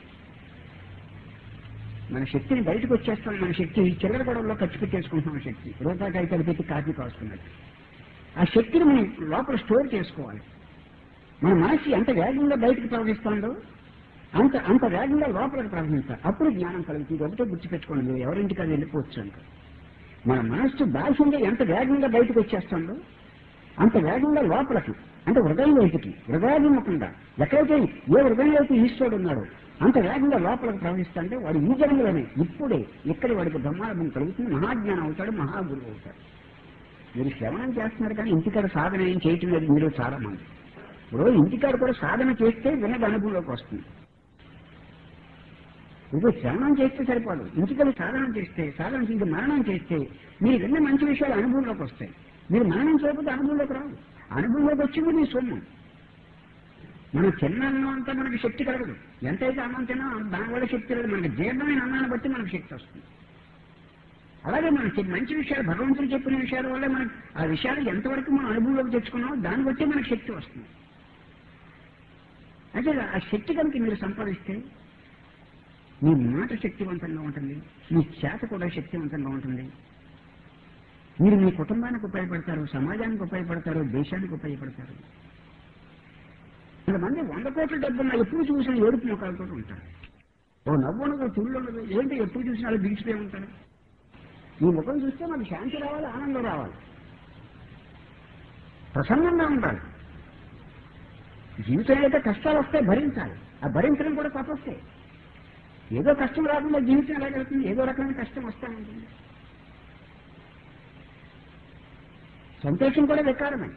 మన శక్తిని బయటకు వచ్చేస్తాం. మన శక్తి చిల్లర గొడవల్లో ఖర్చు పెట్టేసుకుంటున్నాం. శక్తి రూపాయి కాగితాలు పెట్టి కాఫీ కాసుకున్నట్టు ఆ శక్తిని మనం లోపల స్టోర్ చేసుకోవాలి. మన మనసు ఎంత వేగంగా బయటకు ప్రవహిస్తుందో అంత అంత వేగంగా లోపలికి ప్రవహించాలి. అప్పుడు జ్ఞానం కలుగుతుంది. ఒకటే గుర్తుపెట్టుకోండి, మీరు ఎవరింటికి అది వెళ్ళిపోవచ్చు అంట. మన మనస్సు బాహ్యంగా ఎంత వేగంగా బయటకు వచ్చేస్తుందో అంత వేగంగా లోపలికి అంటే హృదయం వైపుకి హృదయాభిముఖంగా ఎక్కడైతే ఏ హృదయం వైపు ఈశ్వరుడు ఉన్నాడో అంత వేగంగా లోపలికి ప్రవహిస్తుంటే వాడు ఈ జన్మలోనే ఇప్పుడే ఇక్కడ వాడికి బ్రహ్మాండం కలుగుతుంది. మహాజ్ఞానం అవుతాడు, మహాగురువు అవుతాడు. మీరు శ్రవణం చేస్తున్నారు కానీ ఇంటికాడ సాధన ఏం చేయటం లేదు మీరు చాలా మంది. ఇప్పుడు ఇంటికాడ కూడా సాధన చేస్తే వినది అనుభవంలోకి వస్తుంది. ఇప్పుడు శ్రవణం చేస్తే సరిపోదు, ఇంటికాడ సాధన చేస్తే సాధన చేసి మరణం చేస్తే మీరు విన్న మంచి విషయాలు అనుభవంలోకి వస్తాయి. మీరు మరణం చేయకపోతే అనుభవంలోకి రావు. అనుభవంలోకి వచ్చింది మీ సొమ్ము. మనం చిన్న అన్నం అంతా మనకి శక్తి కలగదు. ఎంతైతే అన్నం తిన్నా దానివల్ల శక్తి కలగదు. మనకి జీర్ణమైన అన్నాన్ని బట్టి మనకు శక్తి వస్తుంది. అలాగే మనం మంచి విషయాలు భగవంతుడు చెప్పిన విషయాల వల్ల మనం ఆ విషయాలు ఎంతవరకు మనం అనుభవంలోకి తెచ్చుకున్నామో దాన్ని బట్టి మనకు శక్తి వస్తుంది. అంటే ఆ శక్తి కనుక మీరు సంపాదిస్తే మీ మాట శక్తివంతంగా ఉంటుంది, మీ చేత కూడా శక్తివంతంగా ఉంటుంది. మీరు మీ కుటుంబానికి ఉపయోగపడతారు, సమాజానికి ఉపయోగపడతారు, దేశానికి ఉపయోగపడతారు. కొంతమంది వంద కోట్ల డబ్బున్న ఎప్పుడు చూసినా ఏడుపు ముఖాలతో ఉంటారు. ఓ నవ్వు ఉండదు, తుళ్ళు ఉండదు, ఏంటి ఎప్పుడు చూసినా వాళ్ళు బిగిసిపోయి ఉంటారు. ఈ ముఖం చూస్తే మనకు శాంతి రావాలి, ఆనందం రావాలి, ప్రసన్నంగా ఉండాలి. జీవితంలో అయితే కష్టాలు వస్తే భరించాలి. ఆ భరించడం కూడా తపస్సే. ఏదో కష్టం రాకుండా జీవితం ఎలా వెళ్తుంది? ఏదో రకమైన కష్టం వస్తూ ఉంటుంది. సంతోషం కూడా వికారమే,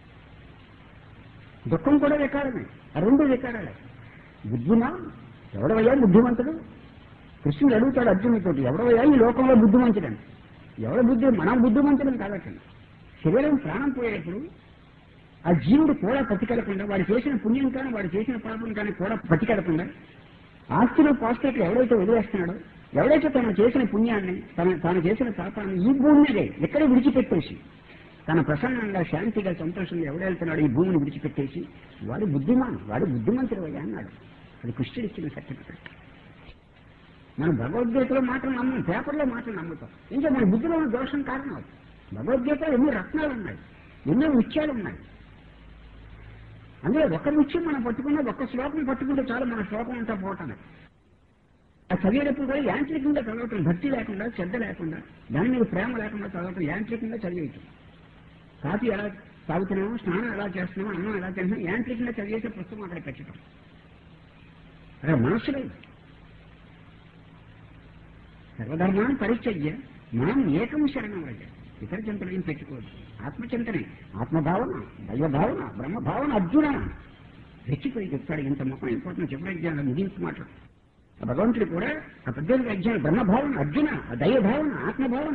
దుఃఖం కూడా వికారమే. ఆ రెండు వికారాలే. బుద్ధిమా ఎవడవయ్యా బుద్ధిమంతుడు? కృష్ణుడు అడుగుతాడు అర్జునుడితోటి, ఎవడవయ్యా ఈ లోకంలో బుద్ధిమంతుడని. ఎవడ బుద్ధి? మనం బుద్ధిమంతుడం కాబట్టి శరీరం ప్రాణం పోయేటప్పుడు ఆ జీవుడు కూడా పతికెళ్లకుండా వాడు చేసిన పుణ్యం కానీ వాడు చేసిన పాపం కానీ కూడా పతికెళ్లకుండా ఆస్తిలో పాస్టేట్లు ఎవడైతే వదిలేస్తున్నాడో, ఎవడైతే తను చేసిన పుణ్యాన్ని తన తాను చేసిన పాపాన్ని ఈ భూమి మీదే ఎక్కడే విడిచిపెట్టేసి తన ప్రసన్నంగా శాంతిగా సంతోషంగా ఎవడెళ్తున్నాడు ఈ భూమిని విడిచిపెట్టేసి వాడు బుద్ధిమాన్, వాడు బుద్ధిమంతుడు అయ్యా అన్నాడు. అది కృష్ణుడు ఇచ్చిన సర్టిఫికెట్. మనం భగవద్గీతలో మాటలు నమ్మం, పేపర్లో మాటలు నమ్ముతాం. ఇంకా మన బుద్ధిలో ఉన్న దోషం కారణం అది. భగవద్గీతలో ఎన్నో రత్నాలు ఉన్నాయి, ఎన్నో విషయాలు ఉన్నాయి. అందులో ఒక్క విషయం మనం పట్టుకున్నా, ఒక్క శ్లోకం పట్టుకుంటే చాలు మన శ్లోకం అంతా పోవటానికి. ఆ చదివేటప్పుడు కూడా యాంత్రికంగా చదవటం, భక్తి లేకుండా శ్రద్ధ లేకుండా దాని మీద ప్రేమ లేకుండా చదవటం, యాంత్రికంగా చదివేయటం. కాఫీ ఎలా తాగుతున్నామో, స్నానం ఎలా చేస్తున్నామో, అన్నం ఎలా తింటున్నామో యాంత్రికంగా చదివేసే పుస్తకం అక్కడ పెట్టడం. అక్కడ మనస్సు లేదు. సర్వధర్మాన్ని పరిచర్య మనం ఏకం శరణం రజ. ఇతర చింతన ఏం పెట్టుకోవచ్చు. ఆత్మచింతనే, ఆత్మభావన, దైవభావన, బ్రహ్మభావన. అర్జున రెచ్చిపోయి చెప్తాడు ఇంత ముఖం అయిపోతున్న చివరి అధ్యాయంలో ముగింపు మాటలు. భగవంతుడు కూడా ఆ పద్దెనిమిది అధ్యాయులు బ్రహ్మభావన, అర్జున దైవభావన, ఆత్మభావన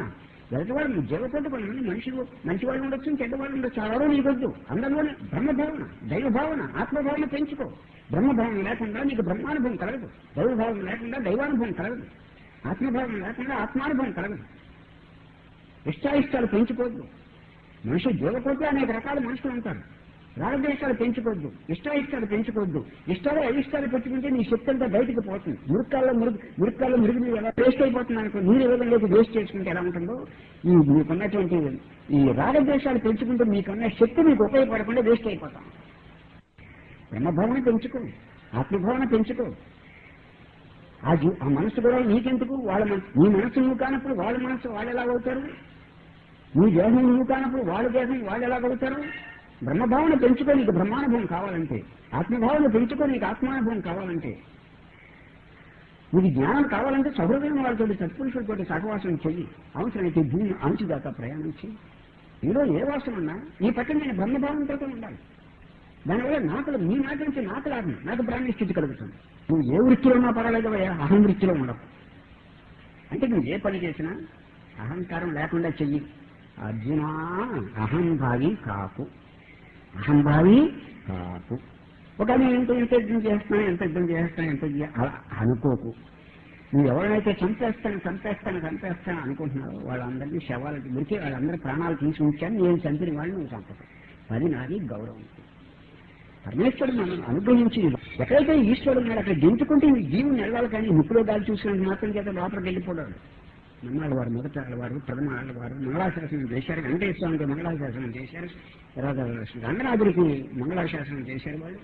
ఎదుటి వాళ్ళు జీవకోటి వాళ్ళు మనుషులు మంచి వాళ్ళు ఉండొచ్చు చెడ్డవాళ్ళు ఉండొచ్చు ఎవరో నీకొద్దు అందరిలోనే బ్రహ్మభావన దైవభావన ఆత్మభావన పెంచుకో. బ్రహ్మభావన లేకుండా నీకు బ్రహ్మానుభవం కలగదు, దైవభావన లేకుండా దైవానుభవం కలగదు, ఆత్మభావన లేకుండా ఆత్మానుభవం కలగదు. ఇష్టాయిష్టాలు పెంచుకోవద్దు. మనుషులు జీవకోటి అనేక రకాల మనుషులు ఉంటారు. రాగద్వేషాలు పెంచుకోవద్దు, ఇష్టాయిష్టాలు పెంచుకోవద్దు. ఇష్టాలు అయిష్టాలు పెట్టుకుంటే నీ శక్తి అంతా బయటకు పోతుంది. మురుక్కాల్లో మురుగు మురుక్కాల్లో మురుగు ఎలా వేస్ట్ అయిపోతుంది అనుకో, నీరు ఏ విధంగా వేస్ట్ చేసుకుంటే ఎలా ఉంటుందో ఈ మీకున్నటువంటి ఈ రాగద్వేషాలు పెంచుకుంటే మీకున్న శక్తి మీకు ఉపయోగపడకుండా వేస్ట్ అయిపోతాం. బ్రహ్మభావన పెంచుకో, ఆత్మభావన పెంచుకో. ఆ జీ ఆ మనసు కూడా నీకెందుకు? వాళ్ళ మనసు నీ మనసు నువ్వు కానప్పుడు వాళ్ళ మనసు వాళ్ళు ఎలాగవుతారు? నీ దేహం నువ్వు కానప్పుడు వాళ్ళ దేహం వాళ్ళు ఎలాగవుతారు? బ్రహ్మభావన పెంచుకో నీకు బ్రహ్మానుభవం కావాలంటే, ఆత్మభావన పెంచుకో నీకు ఆత్మానుభవం కావాలంటే, నీకు జ్ఞానం కావాలంటే సహృదయం వాళ్ళతో సత్పురుషులతో సహవాసం చెయ్యి. అవసరమైతే భూమి అంచుదాకా ప్రయాణం చెయ్యి. ఇందులో ఏ వాసన ఉన్నా నీ పక్కన నేను బ్రహ్మభావంతో ఉండాలి. దానివల్ల నాకులు నీ మాట నుంచి నాకు లాభం, నాకు బ్రాహ్మణ స్థితి కలుగుతుంది. నువ్వు ఏ వృత్తిలో ఉన్నా పర్వాలేదు, అహం వృత్తిలో ఉండవు. అంటే నువ్వు ఏ పని చేసినా అహంకారం లేకుండా చెయ్యి. అర్జున అహంభావి కాకు, అహంభావి కాకు. ఒక ఎంత ఎంత యుద్ధం చేస్తున్నా ఎంత యుద్ధం చేస్తున్నా ఎంత అలా అనుకోకు. నువ్వు ఎవరైతే చంపేస్తాను చంపేస్తాను చంపేస్తాను అనుకుంటున్నావు వాళ్ళందరినీ శవాలకి మురికి వాళ్ళందరూ ప్రాణాలు తీసి ఉంచాను. నేను చంపిన వాళ్ళు నువ్వు చంపతావు, అది నాది గౌరవం. పరమేశ్వరుడు మనం అనుగ్రహించి ఎక్కడైతే ఈశ్వరుడు ఉన్నాడు అక్కడ గెంటుకుంటే ఈ జీవుని వెళ్ళాలి, కానీ ముక్కులో గాలి చూసినంత మాత్రం చేత లోపలికి వెళ్ళిపోవడం. నమ్మాళ్ళ వారు మొదట ఆడవారు ప్రథమ ఆడవారు మంగళాశాసనం చేశారు. వెంకటేశ్వరానికి మంగళాశాసనం చేశారు. తర్వాత రంగనాథుడికి మంగళాశాసనం చేశారు. వాళ్ళు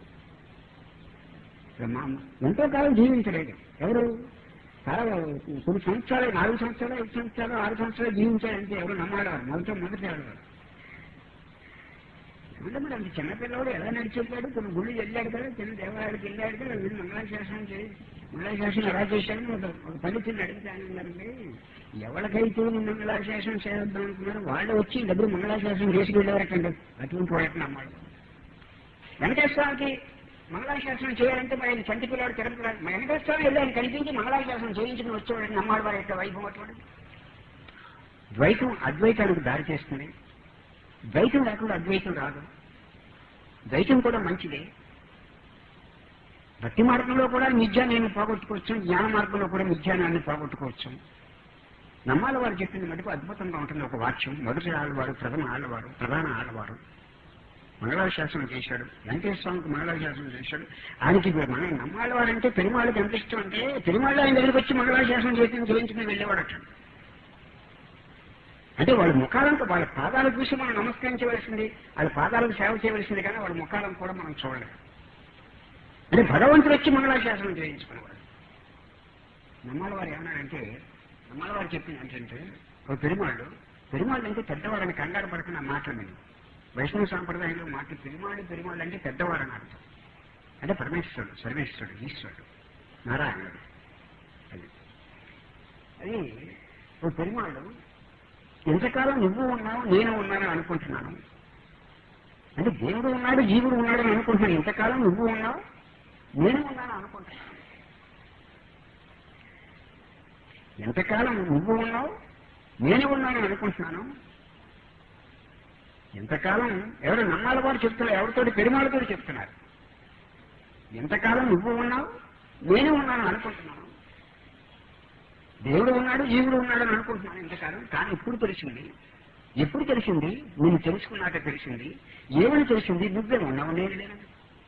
ఎంతో కాలం జీవించలేదు. ఎవరు చాలా కొన్ని సంవత్సరాలు, నాలుగు సంవత్సరాలు ఐదు సంవత్సరాలు ఆరు సంవత్సరాలు జీవించారంటే ఎవరు నమ్మాడవారు మొదట మొదటి ఆడవారు. అంటే మరి అంత చిన్నపిల్లవాడు ఎలా నడిచెప్పాడు, కొన్ని గుళ్ళు వెళ్ళాడు కదా, చిన్న దేవాలయానికి వెళ్ళాడు కదా, వీళ్ళు మంగళాశాసనం చేసి మంగళాశాసనం ఎలా చేశాడని ఒక పండితుని అడుగుతానండి. ఎవరికైతే మంగళాశాసనం చేద్దాం అనుకున్నారు వాళ్ళు వచ్చి డబ్బులు మంగళాశాసనం చేసి వెళ్ళేవారకండి. అటువంటి వాడికి నమ్మాడు. వెంకటేశ్వరానికి మంగళాశాసనం చేయాలంటే మరి ఆయన చంటి పిల్లవాడు తిరగలేదు. వెంకటేశ్వరం వెళ్ళి ఆయన కనిపించి మంగళాశాసనం చేయించుకుని వచ్చేవాడికి నమ్మాడు. వారి యొక్క వైభవం అటువంటి ద్వైతం అద్వైతానికి దారి చేస్తుంది. ద్వైతం లేకుండా అద్వైతం రాదు. ద్వైతం కూడా మంచిదే. భక్తి మార్గంలో కూడా మిథ్యాన్ని పోగొట్టుకోవచ్చు, జ్ఞాన మార్గంలో కూడా మిథ్యానాన్ని పోగొట్టుకోవచ్చు. నమ్మాల వారు చెప్పింది మటుకు అద్భుతంగా ఉంటుంది. ఒక వాక్యం మొదటి ఆడవారు ప్రథమ ఆడవారు ప్రధాన ఆడవారు మంగళాశాసనం చేశాడు. వెంకటేశ్వరానికి మంగళాశాసనం చేశాడు. ఆయనకి మన నమ్మాల వారంటే పెరుమాళ్ళకి ఎంత ఇష్టం అంటే పెరుమాళ్ళు ఆయన దగ్గరికి వచ్చి మంగళాశాసనం చేసి చేయించుకుని వెళ్ళేవాడట. అంటే వాళ్ళ ముఖాలంతా వాళ్ళ పాదాలు చూసి మనం నమస్కరించవలసింది, వాళ్ళ పాదాలకు సేవ చేయవలసింది, కానీ వాళ్ళ ముఖాలను కూడా మనం చూడలేదు. అంటే భగవంతుడు వచ్చి మంగళాశాసనం చేయించుకునేవాడు. నమ్మాల వారు ఏమన్నాడంటే, నమ్మాల వారు చెప్పింది ఏంటంటే, ఒక పెరుమాళ్ళు పెరుమాళ్ళు అంటే పెద్దవాడని కంగారు పడుకున్న మాటలు నేను వైష్ణవ సాంప్రదాయంలో మాట పెరుమాళ్ళు పెరుమాళ్ళు అంటే పెద్దవాడని అర్థం. అంటే పరమేశ్వరుడు, సర్వేశ్వరుడు, ఈశ్వరుడు, నారాయణుడు. అది అది ఒక పెరుమాళ్ళు ఎంతకాలం నువ్వు ఉన్నావు నేను ఉన్నాను అనుకుంటున్నాను. అంటే దేవుడు ఉన్నాడు జీవుడు ఉన్నాడు అని అనుకుంటున్నాను. ఎంతకాలం నువ్వు ఉన్నావు నేను ఉన్నాను అనుకుంటున్నాను. ఎంతకాలం నువ్వు ఉన్నావు నేను ఉన్నాను అనుకుంటున్నాను. ఎంతకాలం ఎవరు నమ్మాల వారు చెప్తున్నారు, ఎవరితోటి పెరుమాళ్ళతో చెప్తున్నారు. ఎంతకాలం నువ్వు ఉన్నావు నేను ఉన్నాను అనుకుంటున్నాను. దేవుడు ఉన్నాడు జీవుడు ఉన్నాడు అని అనుకుంటున్నాను ఇంతకాలం. కానీ ఇప్పుడు తెలిసింది. ఎప్పుడు తెలిసింది? నేను తెలుసుకున్నాక తెలిసింది. ఏమని తెలిసింది? నువ్వే ఉన్నావు నేను లేనని.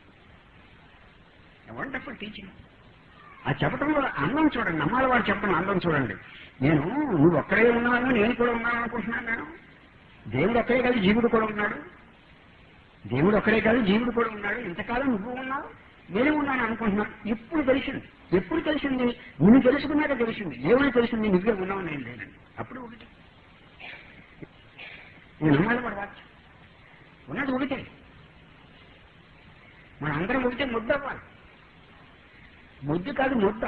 Wonderful teaching. ఆ చెప్పడంలో అందం చూడండి. నమ్మాల వాడు చెప్పడం అందం చూడండి. నేను నువ్వు ఒక్కడే ఉన్నాను నేను కూడా ఉన్నాను అనుకుంటున్నాను. నేను దేవుడు ఒక్కడే కాదు జీవుడు కూడా ఉన్నాడు. దేవుడు ఒక్కడే కాదు జీవుడు కూడా ఉన్నాడు. ఇంతకాలం నువ్వు ఉన్నావు నేనే ఉన్నాను అనుకుంటున్నాను. ఇప్పుడు తెలిసింది. ఎప్పుడు తెలిసింది? నువ్వు తెలుసుకున్నాక తెలిసింది. ఏమని తెలిసింది? నువ్వే ఉన్నావు నేను లేనండి. అప్పుడు ఒకటి నేను నమ్మాలి వాడు వాక్యం ఉన్నది ఒకటే. మన అందరం ఒకటే ముద్ద అవ్వాలి. ముద్దు కాదు ముద్ద.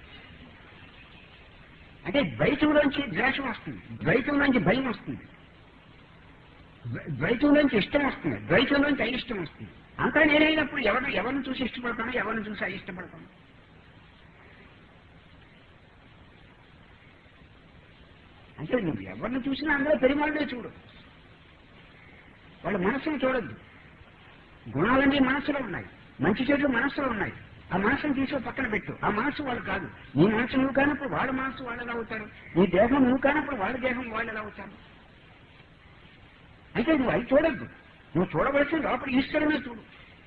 అంటే ద్వైతంలోంచి ద్వేషం వస్తుంది, ద్వైతంలోంచి భయం వస్తుంది, ద్వైతంలోంచి ఇష్టం వస్తుంది, ద్వైతంలోంచి అయిష్టం వస్తుంది. అంతా నేనైనప్పుడు ఎవరు ఎవరిని చూసి ఇష్టపడతాను, ఎవరిని చూసి అయిష్టపడతాను. అంటే నువ్వు ఎవరిని చూసినా అందులో పెరిమాళ్ళే చూడు, వాళ్ళ మనస్సును చూడద్దు. గుణాలన్నీ మనస్సులో ఉన్నాయి, మంచి చెట్లు మనస్సులో ఉన్నాయి. ఆ మనస్సును తీసి పక్కన పెట్టు. ఆ మనస్సు వాళ్ళు కాదు. నీ మనస్సు నువ్వు కానప్పుడు వాళ్ళ మనస్సు వాళ్ళు ఎలా అవుతారు? నీ దేహం నువ్వు కానప్పుడు వాళ్ళ దేహం వాళ్ళు ఎలా అవుతారు? అయితే నువ్వు అవి చూడద్దు. నువ్వు చూడవలసిన లోపల ఈశ్వరునే చూడు.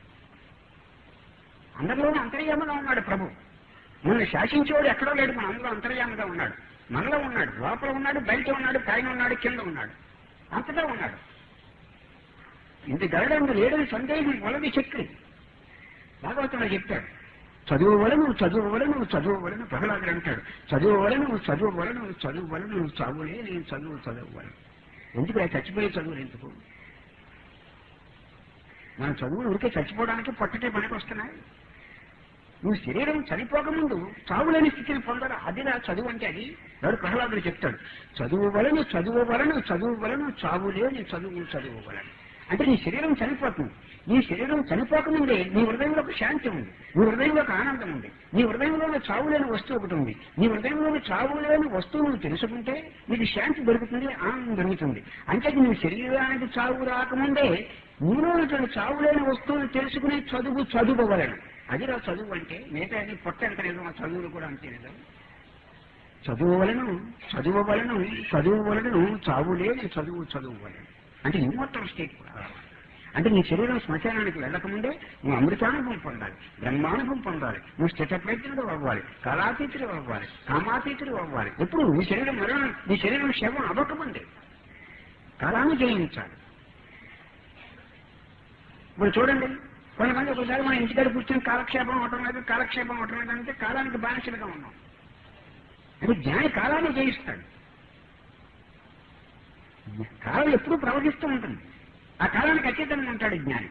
అందరిలోనూ అంతర్యామగా ఉన్నాడు ప్రభు. మనల్ని శాసించేవాడు ఎక్కడో లేడు, మన అందులో అంతర్యామగా ఉన్నాడు. మనలో ఉన్నాడు, లోపల ఉన్నాడు, బయట ఉన్నాడు, పైన ఉన్నాడు, కింద ఉన్నాడు, అంతటా ఉన్నాడు. ఇంత గరడంగా లేడని సందేహం వలది చక్రి భాగవతంలో చెప్తాడు. చదువు వలను చదువు వలను చదువు వలను ప్రహ్లాదుడు అంటాడు. చదువు వలను చదువు వలను చదువు వలను చదువులే నేను చదువు చదువు వలను. ఎందుకు చచ్చిపోయే చదువులు ఎందుకు? మన చదువులు ఉరికే చచ్చిపోవడానికి పొట్టకే పనికి వస్తున్నాయి. నువ్వు శరీరం చనిపోకముందు చావులేని స్థితిని పొందాలి. అదిరా చదువు అంటే. అది ఎవరు ప్రహ్లాదుడు చెప్తాడు. చదువు వలను చదువు వలను చదువు వలను చావులేని చదువు చదువు వలను. అంటే నీ శరీరం చనిపోతుంది. నీ శరీరం చనిపోకముందే నీ హృదయంలో ఒక శాంతి ఉంది, నీ హృదయంలో ఒక ఆనందం ఉంది, నీ హృదయంలోని చావు లేని వస్తువు ఒకటి ఉంది. నీ హృదయంలోని చావు లేని వస్తువు నువ్వు తెలుసుకుంటే నీకు శాంతి దొరుకుతుంది, ఆనందం దొరుకుతుంది. అంటే నీ శరీరానికి చావు రాకముందే నీలో ఉన్నటువంటి చావు లేని వస్తువును తెలుసుకునే చదువు చదువుకోగలను. అదిరా చదువు అంటే. మిగతా అది పొట్ట ఎంత లేదు, ఆ చదువులు కూడా అంతే లేదు. చదువు వలను చదువు వలను చదువు వలను చావు లేని చదువు చదువు వలను. అంటే ఇమ్మోర్టల్ స్టేట్ కూడా. అంటే నీ శరీరం శ్మశానానికి వెళ్ళకముందే నువ్వు అమృతానుభవం పొందాలి, బ్రహ్మానుభవం పొందాలి, నువ్వు స్థితప్రజ్ఞుడు అవ్వాలి, కాలాతీతుడు అవ్వాలి, కామాతీతుడు అవ్వాలి. ఎప్పుడు నీ శరీరం మరణం, నీ శరీరం శవం అవ్వకముందే కాలాన్ని జయించాలి. ఇప్పుడు చూడండి, కొంతమంది ఒకసారి మన ఇంటికాడ కూర్చొని కాలక్షేపం అవటం లేదు, కాలక్షేపం అవటం లేదు అంటే కాలానికి బానిసలుగా ఉన్నాం. అంటే జ్ఞాని కాలాన్ని జయిస్తాడు. కాలం ఎప్పుడూ ప్రవహిస్తూ ఉంటుంది, ఆ కాలానికి అతీతంగా ఉంటాడు జ్ఞాని.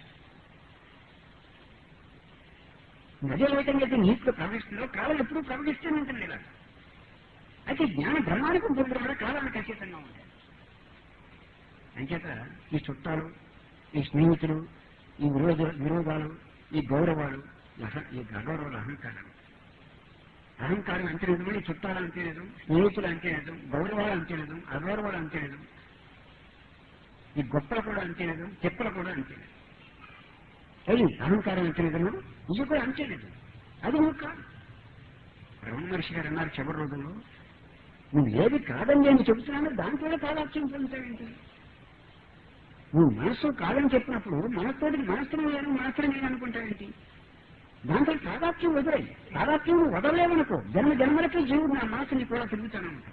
నది ఏమిటంటే నీటిలో ప్రవహిస్తుందో కాలం ఎప్పుడూ ప్రవహిస్తూనే ఉంటుంది ఇలా. అయితే జ్ఞానం బ్రహ్మానికి పొందడం కూడా కాలానికి అతీతంగా ఉంటాడు. అంచేత ఈ చుట్టాలు, ఈ స్నేహితులు, ఈ విరోధ విరోధాలు, ఈ గౌరవాలు, ఈ గౌరవాలు అహంకారాలు. అహంకారం అంతే లేదు, ఈ చుట్టాలు అంతే లేదు, స్నేహితులు అంతే లేదు, గౌరవాలు అంతే లేదు, అగౌరవాలు అంతే లేదు, ఈ గొప్పలు కూడా అంతే లేదు, చెప్పలు కూడా అంతే లేదు. అది అహంకారం అంతే లేదు, ఇది కూడా అంతే లేదు. అది నువ్వు కాదు. రమణ మహర్షి గారు అన్నారు చివరి రోజుల్లో, నువ్వు ఏది కాదని నేను చెబుతున్నానో దాంట్లో కాలాక్షం పొందుతావేంటి? నువ్వు మనస్సు కాదని చెప్పినప్పుడు మనస్తోటి మనస్సును నేను మనస్సును నేను అనుకుంటావేంటి? దాంట్లో తాదాత్మ్యం వదిలేయి. తాదాత్మ్యం వదలలేవనుకో జన్మ జన్మలకి జీవుడు నా మనసుని కూడా తిరుగుతానంట.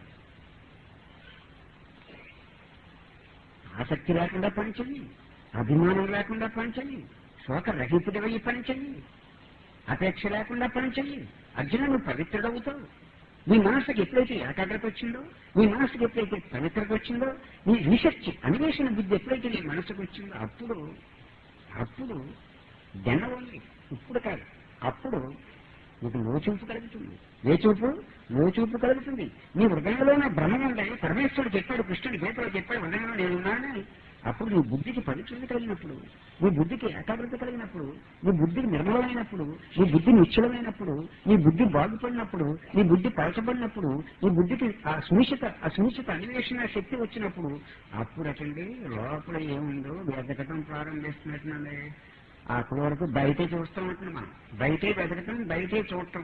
ఆసక్తి లేకుండా పనిచెయ్యి, అభిమానం లేకుండా పనిచెయ్యి, శోక రహితుడవై పనిచెయ్యి, అపేక్ష లేకుండా పనిచెయ్యి. అర్జున నువ్వు పవిత్రుడవుతావు. నీ మనసుకి ఎప్పుడైతే ఏకాగ్రత వచ్చిందో, నీ మనసుకి ఎప్పుడైతే పవిత్రత వచ్చిందో, నీ రీసెర్చ్ అన్వేషణ బుద్ధి ఎప్పుడైతే నీ మనసుకు వచ్చిందో అప్పుడు అప్పుడు జనవల్లి ఇప్పుడు కాదు, అప్పుడు నీకు లోచూపు కలుగుతుంది. ఏ చూపు? లోచూపు కలుగుతుంది. నీ హృదయంలో నా భ్రమం ఉందని పరమేశ్వరుడు చెప్పాడు, కృష్ణుడు గీతలో చెప్పాడు, హృదయంలో నేనున్నానని. అప్పుడు నీ బుద్ధికి పవిత్రత కలిగినప్పుడు, నీ బుద్ధికి ఏకాగ్రత కలిగినప్పుడు, నీ బుద్ధికి నిర్మలమైనప్పుడు, నీ బుద్ధి నిశ్చలమైనప్పుడు, నీ బుద్ధి బాగుపడినప్పుడు, నీ బుద్ధి పరచబడినప్పుడు, నీ బుద్ధికి ఆ సునిశ్చిత ఆ సునిశ్చిత అన్వేషణ శక్తి వచ్చినప్పుడు అప్పుడు అటండి లోపల ఏముందో వెతకటం ప్రారంభిస్తున్నట్టుండే. అప్పటి వరకు బయటే చూస్తాం అంటున్నాం మనం. బయటే వెతకటం, బయటే చూడటం.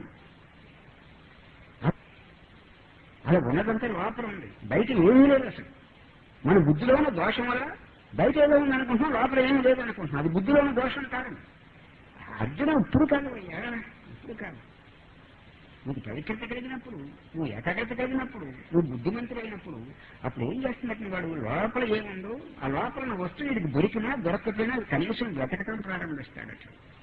అలా ఉన్నదంతా లోపల ఉంది, బయట ఏమీ లేదు అసలు. మన బుద్ధిలో ఉన్న దోషం వల్ల బయట ఏదో ఉంది అనుకుంటున్నాం, లోపల ఏమీ లేదు అనుకుంటున్నాం. అది బుద్ధిలో ఉన్న దోషం కాదు. అర్జున ఇప్పుడు కాదు అయ్యా, ఇప్పుడు కాదు. నీకు పవిత్రత కలిగినప్పుడు, నువ్వు ఏకాగ్రత కలిగినప్పుడు, నువ్వు బుద్ధిమంతుడు అయినప్పుడు అప్పుడు ఏం చేస్తున్నట్టు వాడు లోపల ఏముందో ఆ లోపల ఉన్న వస్తువు వీడికి దొరికినా దొరకకపోయినా కనీసం వెతకటం ప్రారంభిస్తాడట.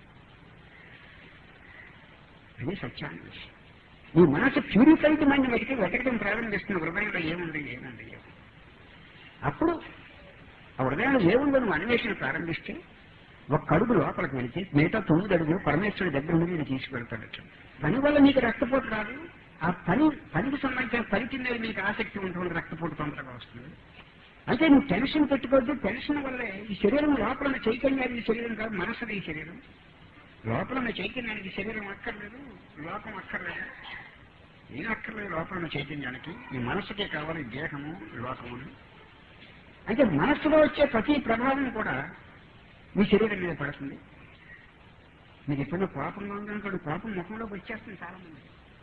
అది సత్యాన్ని విషయం. నీ మనసు ప్యూరిఫైడ్ మైండ్ వెతికి వెతకటం ప్రారంభిస్తున్న హృదయంలో ఏముంది ఏముంది ఏముంది. అప్పుడు ఆ హృదయంలో ఏముందో నువ్వు అన్వేషణ ప్రారంభిస్తే ఒక్క అడుగు లోపలికి వెళితే మిగతా తొమ్మిది అడుగులు పరమేశ్వరుడి దగ్గర నుండి నేను తీసుకెళ్తాడట. పని వల్ల నీకు రక్తపోటు రాదు. ఆ పని పనికి సంబంధించిన ఫలితం మీద నీకు ఆసక్తి ఉంటుంది, రక్తపోటు తొందరగా వస్తుంది. అయితే నువ్వు టెన్షన్ పెట్టుకోవద్దు. టెన్షన్ వల్లే ఈ శరీరం లోపల ఉన్న చైతన్యానికి శరీరం కాదు, మనసుది ఈ శరీరం. లోపల ఉన్న చైతన్యానికి శరీరం అక్కర్లేదు, లోకం అక్కర్లేదు. ఏం అక్కర్లేదు లోపల ఉన్న చైతన్యానికి. ఈ మనస్సుకే కావాలి దేహము లోకము. అంటే మనస్సులో వచ్చే ప్రతి ప్రభావం కూడా మీ శరీరం మీద పడుతుంది. మీకు ఎప్పుడైనా కోపంగా ఉందనుకోండి, కోపం ముఖంలోకి వచ్చేస్తుంది చాలా మంది.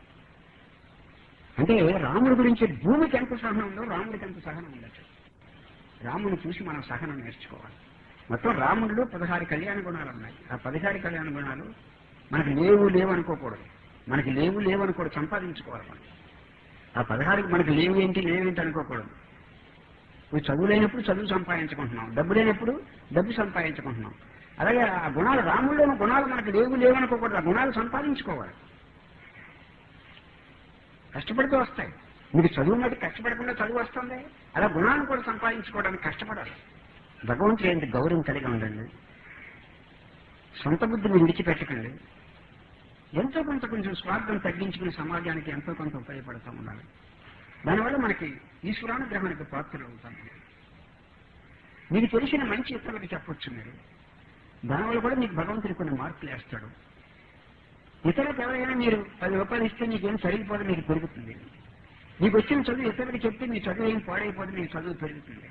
అంటే రాముడి గురించి భూమికి ఎంత సహనం ఉందో రాముడికి ఎంత సహనం ఉండొచ్చు. రాముని చూసి మనం సహనం నేర్చుకోవాలి. మొత్తం రాముడిలో పదహారు కళ్యాణ గుణాలు ఉన్నాయి. ఆ పదహారు కళ్యాణ గుణాలు మనకి లేవు లేవు అనుకోకూడదు. మనకి లేవు లేవు అనుకోవడం సంపాదించుకోవాలి. మనం ఆ పదహారుకి మనకి లేవు ఏంటి లేవేంటి అనుకోకూడదు. ఇప్పుడు చదువు లేనప్పుడు చదువు సంపాదించుకుంటున్నాం, డబ్బు లేనప్పుడు డబ్బు సంపాదించుకుంటున్నాం. అలాగే ఆ గుణాలు రాముడిలోని గుణాలు మనకి లేవు లేవు అనుకోకూడదు. ఆ గుణాలు సంపాదించుకోవాలి. కష్టపడితే వస్తాయి. మీకు చదువు మట్టి కష్టపడకుండా చదువు వస్తుంది. అలా గుణాలను కూడా సంపాదించుకోవడానికి కష్టపడాలి. భగవంతుడు ఏంటి గౌరవం కలిగి ఉండండి. సొంత బుద్ధిని విడిచిపెట్టకండి. ఎంతో కొంత కొంచెం స్వార్థం తగ్గించుకుని సమాజానికి ఎంతో కొంత ఉపయోగపడుతూ ఉండాలి. దానివల్ల మనకి ఈశ్వరానుగ్రహానికి పాత్రలు అవుతాం. మీకు తెలిసిన మంచి ఇతరులకు చెప్పొచ్చు మీరు. దానివల్ల కూడా మీకు భగవంతుడు కొన్ని మార్పులు వేస్తాడు. ఇతరులకు ఎవరైనా మీరు పది రూపాయలు ఇస్తే నీకేం సరిగిపోతే మీకు పెరుగుతుంది. మీకు వచ్చిన చదువు ఇతరులకు చెప్తే మీ చదువు ఏం పాడైపోతే మీకు చదువు పెరుగుతుంది.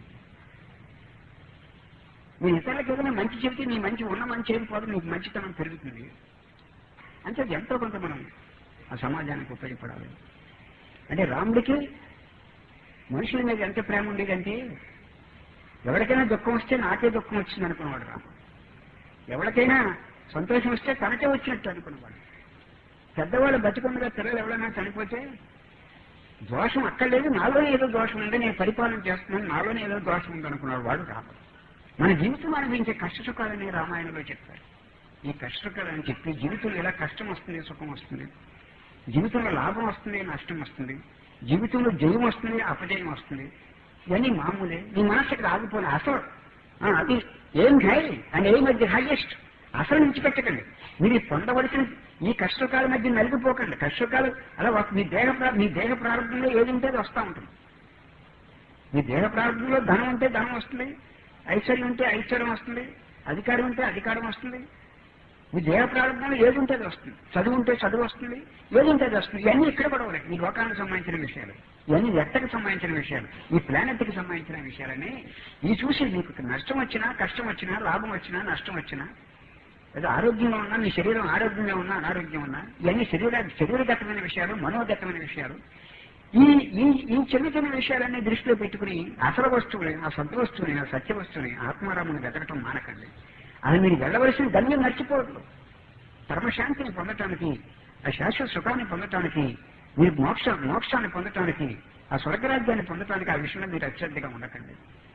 మీ ఇతరులకు ఏదైనా మంచి చెప్తే మీ మంచి ఉన్న మంచి ఏం పోతే మీకు మంచితనం పెరుగుతుంది. అంటే ఎంతో కొంత మనం ఆ సమాజానికి ఉపయోగపడాలి. అంటే రాముడికి మనుషుల మీద ఎంత ప్రేమ ఉండేదంటే ఎవరికైనా దుఃఖం వస్తే నాకే దుఃఖం వచ్చింది అనుకున్నవాడు రాముడు. ఎవరికైనా సంతోషం వస్తే తనకే వచ్చినట్టు అనుకున్నవాడు. పెద్దవాళ్ళు బతికొండగా పిల్లలు ఎవరైనా చనిపోతే దోషం అక్కర్లేదు, నాలోనే ఏదో దోషం ఉంది, నేను పరిపాలన చేస్తున్నాను, నాలోనే ఏదో దోషం ఉంది అనుకున్నాడు వాడు రాముడు. మన జీవితం అనుభవించే కష్ట సుఖాలని రామాయణంలో చెప్పారు. ఈ కష్ట సుఖాలని చెప్పి జీవితంలో ఎలా కష్టం వస్తుంది, సుఖం వస్తుంది, జీవితంలో లాభం వస్తుంది, నష్టం వస్తుంది, జీవితంలో జయం వస్తుంది, అపజయం వస్తుంది, ఇవన్నీ మామూలే. నీ మనసు ఇక్కడ ఆగిపోలే. అసలు అది ఏం హై అండ్ ఏం అది హైయెస్ట్ అసలు విడిచిపెట్టకండి. మీరు పొందవలసిన ఈ కష్టకాల మధ్య నలిగిపోకండి. కష్టకాలు అలా మీ దేహ మీ దేహ ప్రారంభంలో ఏది ఉంటే అది వస్తూ ఉంటుంది. మీ దేహ ప్రారంభంలో ధనం ఉంటే ధనం వస్తుంది, ఐశ్వర్యం ఉంటే ఐశ్వర్యం వస్తుంది, అధికారం ఉంటే అధికారం వస్తుంది. మీ దేహ ప్రారంభంలో ఏది ఉంటే అది వస్తుంది. చదువు ఉంటే చదువు వస్తుంది, ఏది ఉంటే అది వస్తుంది. ఇవన్నీ ఇక్కడ కూడా ఉన్నాయి. ఈ లోకానికి సంబంధించిన విషయాలు, ఇవన్నీ వ్యక్తికి సంబంధించిన విషయాలు, ఈ ప్లానెట్కి సంబంధించిన విషయాలని ఈ చూసి మీకు నష్టం వచ్చినా కష్టం వచ్చినా లాభం వచ్చినా నష్టం వచ్చినా లేదా ఆరోగ్యంగా ఉన్నా మీ శరీరం ఆరోగ్యంగా ఉన్నా అనారోగ్యం ఉన్నా ఇవన్నీ శరీర శరీరగతమైన విషయాలు, మనోగతమైన విషయాలు. ఈ ఈ ఈ చిన్న చిన్న విషయాలన్నీ దృష్టిలో పెట్టుకుని అసలు వస్తువుని, ఆ సత్య వస్తువుని, ఆ సత్య వస్తువుని ఆత్మారాముని వెతకటం మానకండి. అది మీరు వెళ్ళవలసిన గమ్యం మర్చిపోవద్దు. పరమశాంతిని పొందటానికి, ఆ శాశ్వత సుఖాన్ని పొందటానికి, మీరు మోక్ష మోక్షాన్ని పొందటానికి, ఆ స్వర్గరాజ్యాన్ని పొందటానికి ఆ విషయంలో మీరు అశ్రద్ధగా ఉండకండి.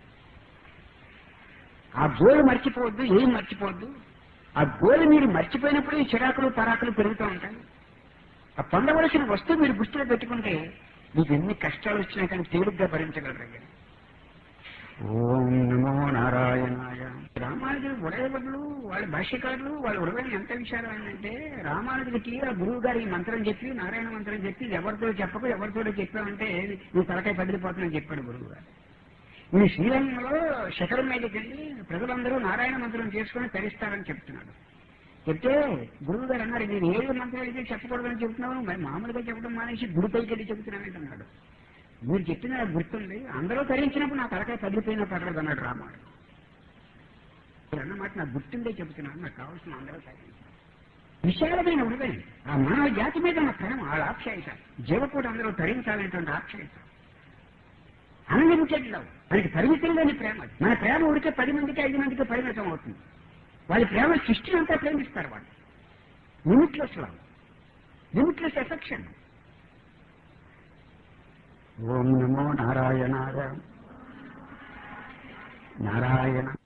ఆ గోలు మర్చిపోవద్దు, ఏం మర్చిపోవద్దు. ఆ గోలు మీరు మర్చిపోయినప్పుడు ఈ చిరాకులు పరాకులు పెరుగుతూ ఉంటాయి. ఆ పొందవలసిన వస్తువు మీరు దృష్టిలో పెట్టుకుంటే మీకు ఎన్ని కష్టాలు వచ్చినా కానీ తేలిగ్గా భరించగలరు. ఓం నమో నారాయణాయ. రామానుజుడు ఉడయబడులు వాళ్ళ భాష్యకారులు వాళ్ళ ఉడవని ఎంత విషయాలు ఏంటంటే రామానుజుడికి ఆ గురువు గారు ఈ మంత్రం చెప్పి నారాయణ మంత్రం చెప్పి ఎవరితో చెప్పకు ఎవరితో చెప్పామంటే నువ్వు తలకాయ పదిలిపోతుందని చెప్పాడు గురువు గారు. ఈ శ్రీరంగంలో శిఖరం మీదకి వెళ్ళి ప్రజలందరూ నారాయణ మంత్రం చేసుకుని తరిస్తారని చెప్తున్నాడు. చెప్తే గురువు గారు అన్నారు, నేను ఏ మంత్రం అయితే చెప్పకూడదని చెప్తున్నావు, మరి మామూలుగా చెప్పడం మానేసి గుడిపైకి వెళ్ళి చెబుతున్నామేంటి అన్నాడు. మీరు చెప్పిన గుర్తుంది, అందరూ తరించినప్పుడు నా తలకాయ పదిలిపోయినా పర్లేదు అన్నాడు రామాడు. అన్నమాట నాకు గుర్తుండే చెబుతున్నాను, నాకు కావాల్సిన అందరూ తరించారు. విశాలమైన హృదయం, ఆ మానవ జాతి మీద నా ప్రేమ, వాళ్ళ ఆప్యాయత, జీవకూడ అందరూ తరించాలనేటువంటి ఆప్యాయత, అన్లిమిటెడ్ లవ్, మనకి పరిమితం లేని ప్రేమ. మన ప్రేమ ఉడికే పది మందికి ఐదు మందికి పరిమితం అవుతుంది. వాళ్ళ ప్రేమ సృష్టిని అంతా ప్రేమిస్తారు. వాళ్ళు లిమిట్లెస్ లవ్, లిమిట్లెస్ ఎఫెక్షన్. ఓం నమో నారాయణాయ. నారాయణ.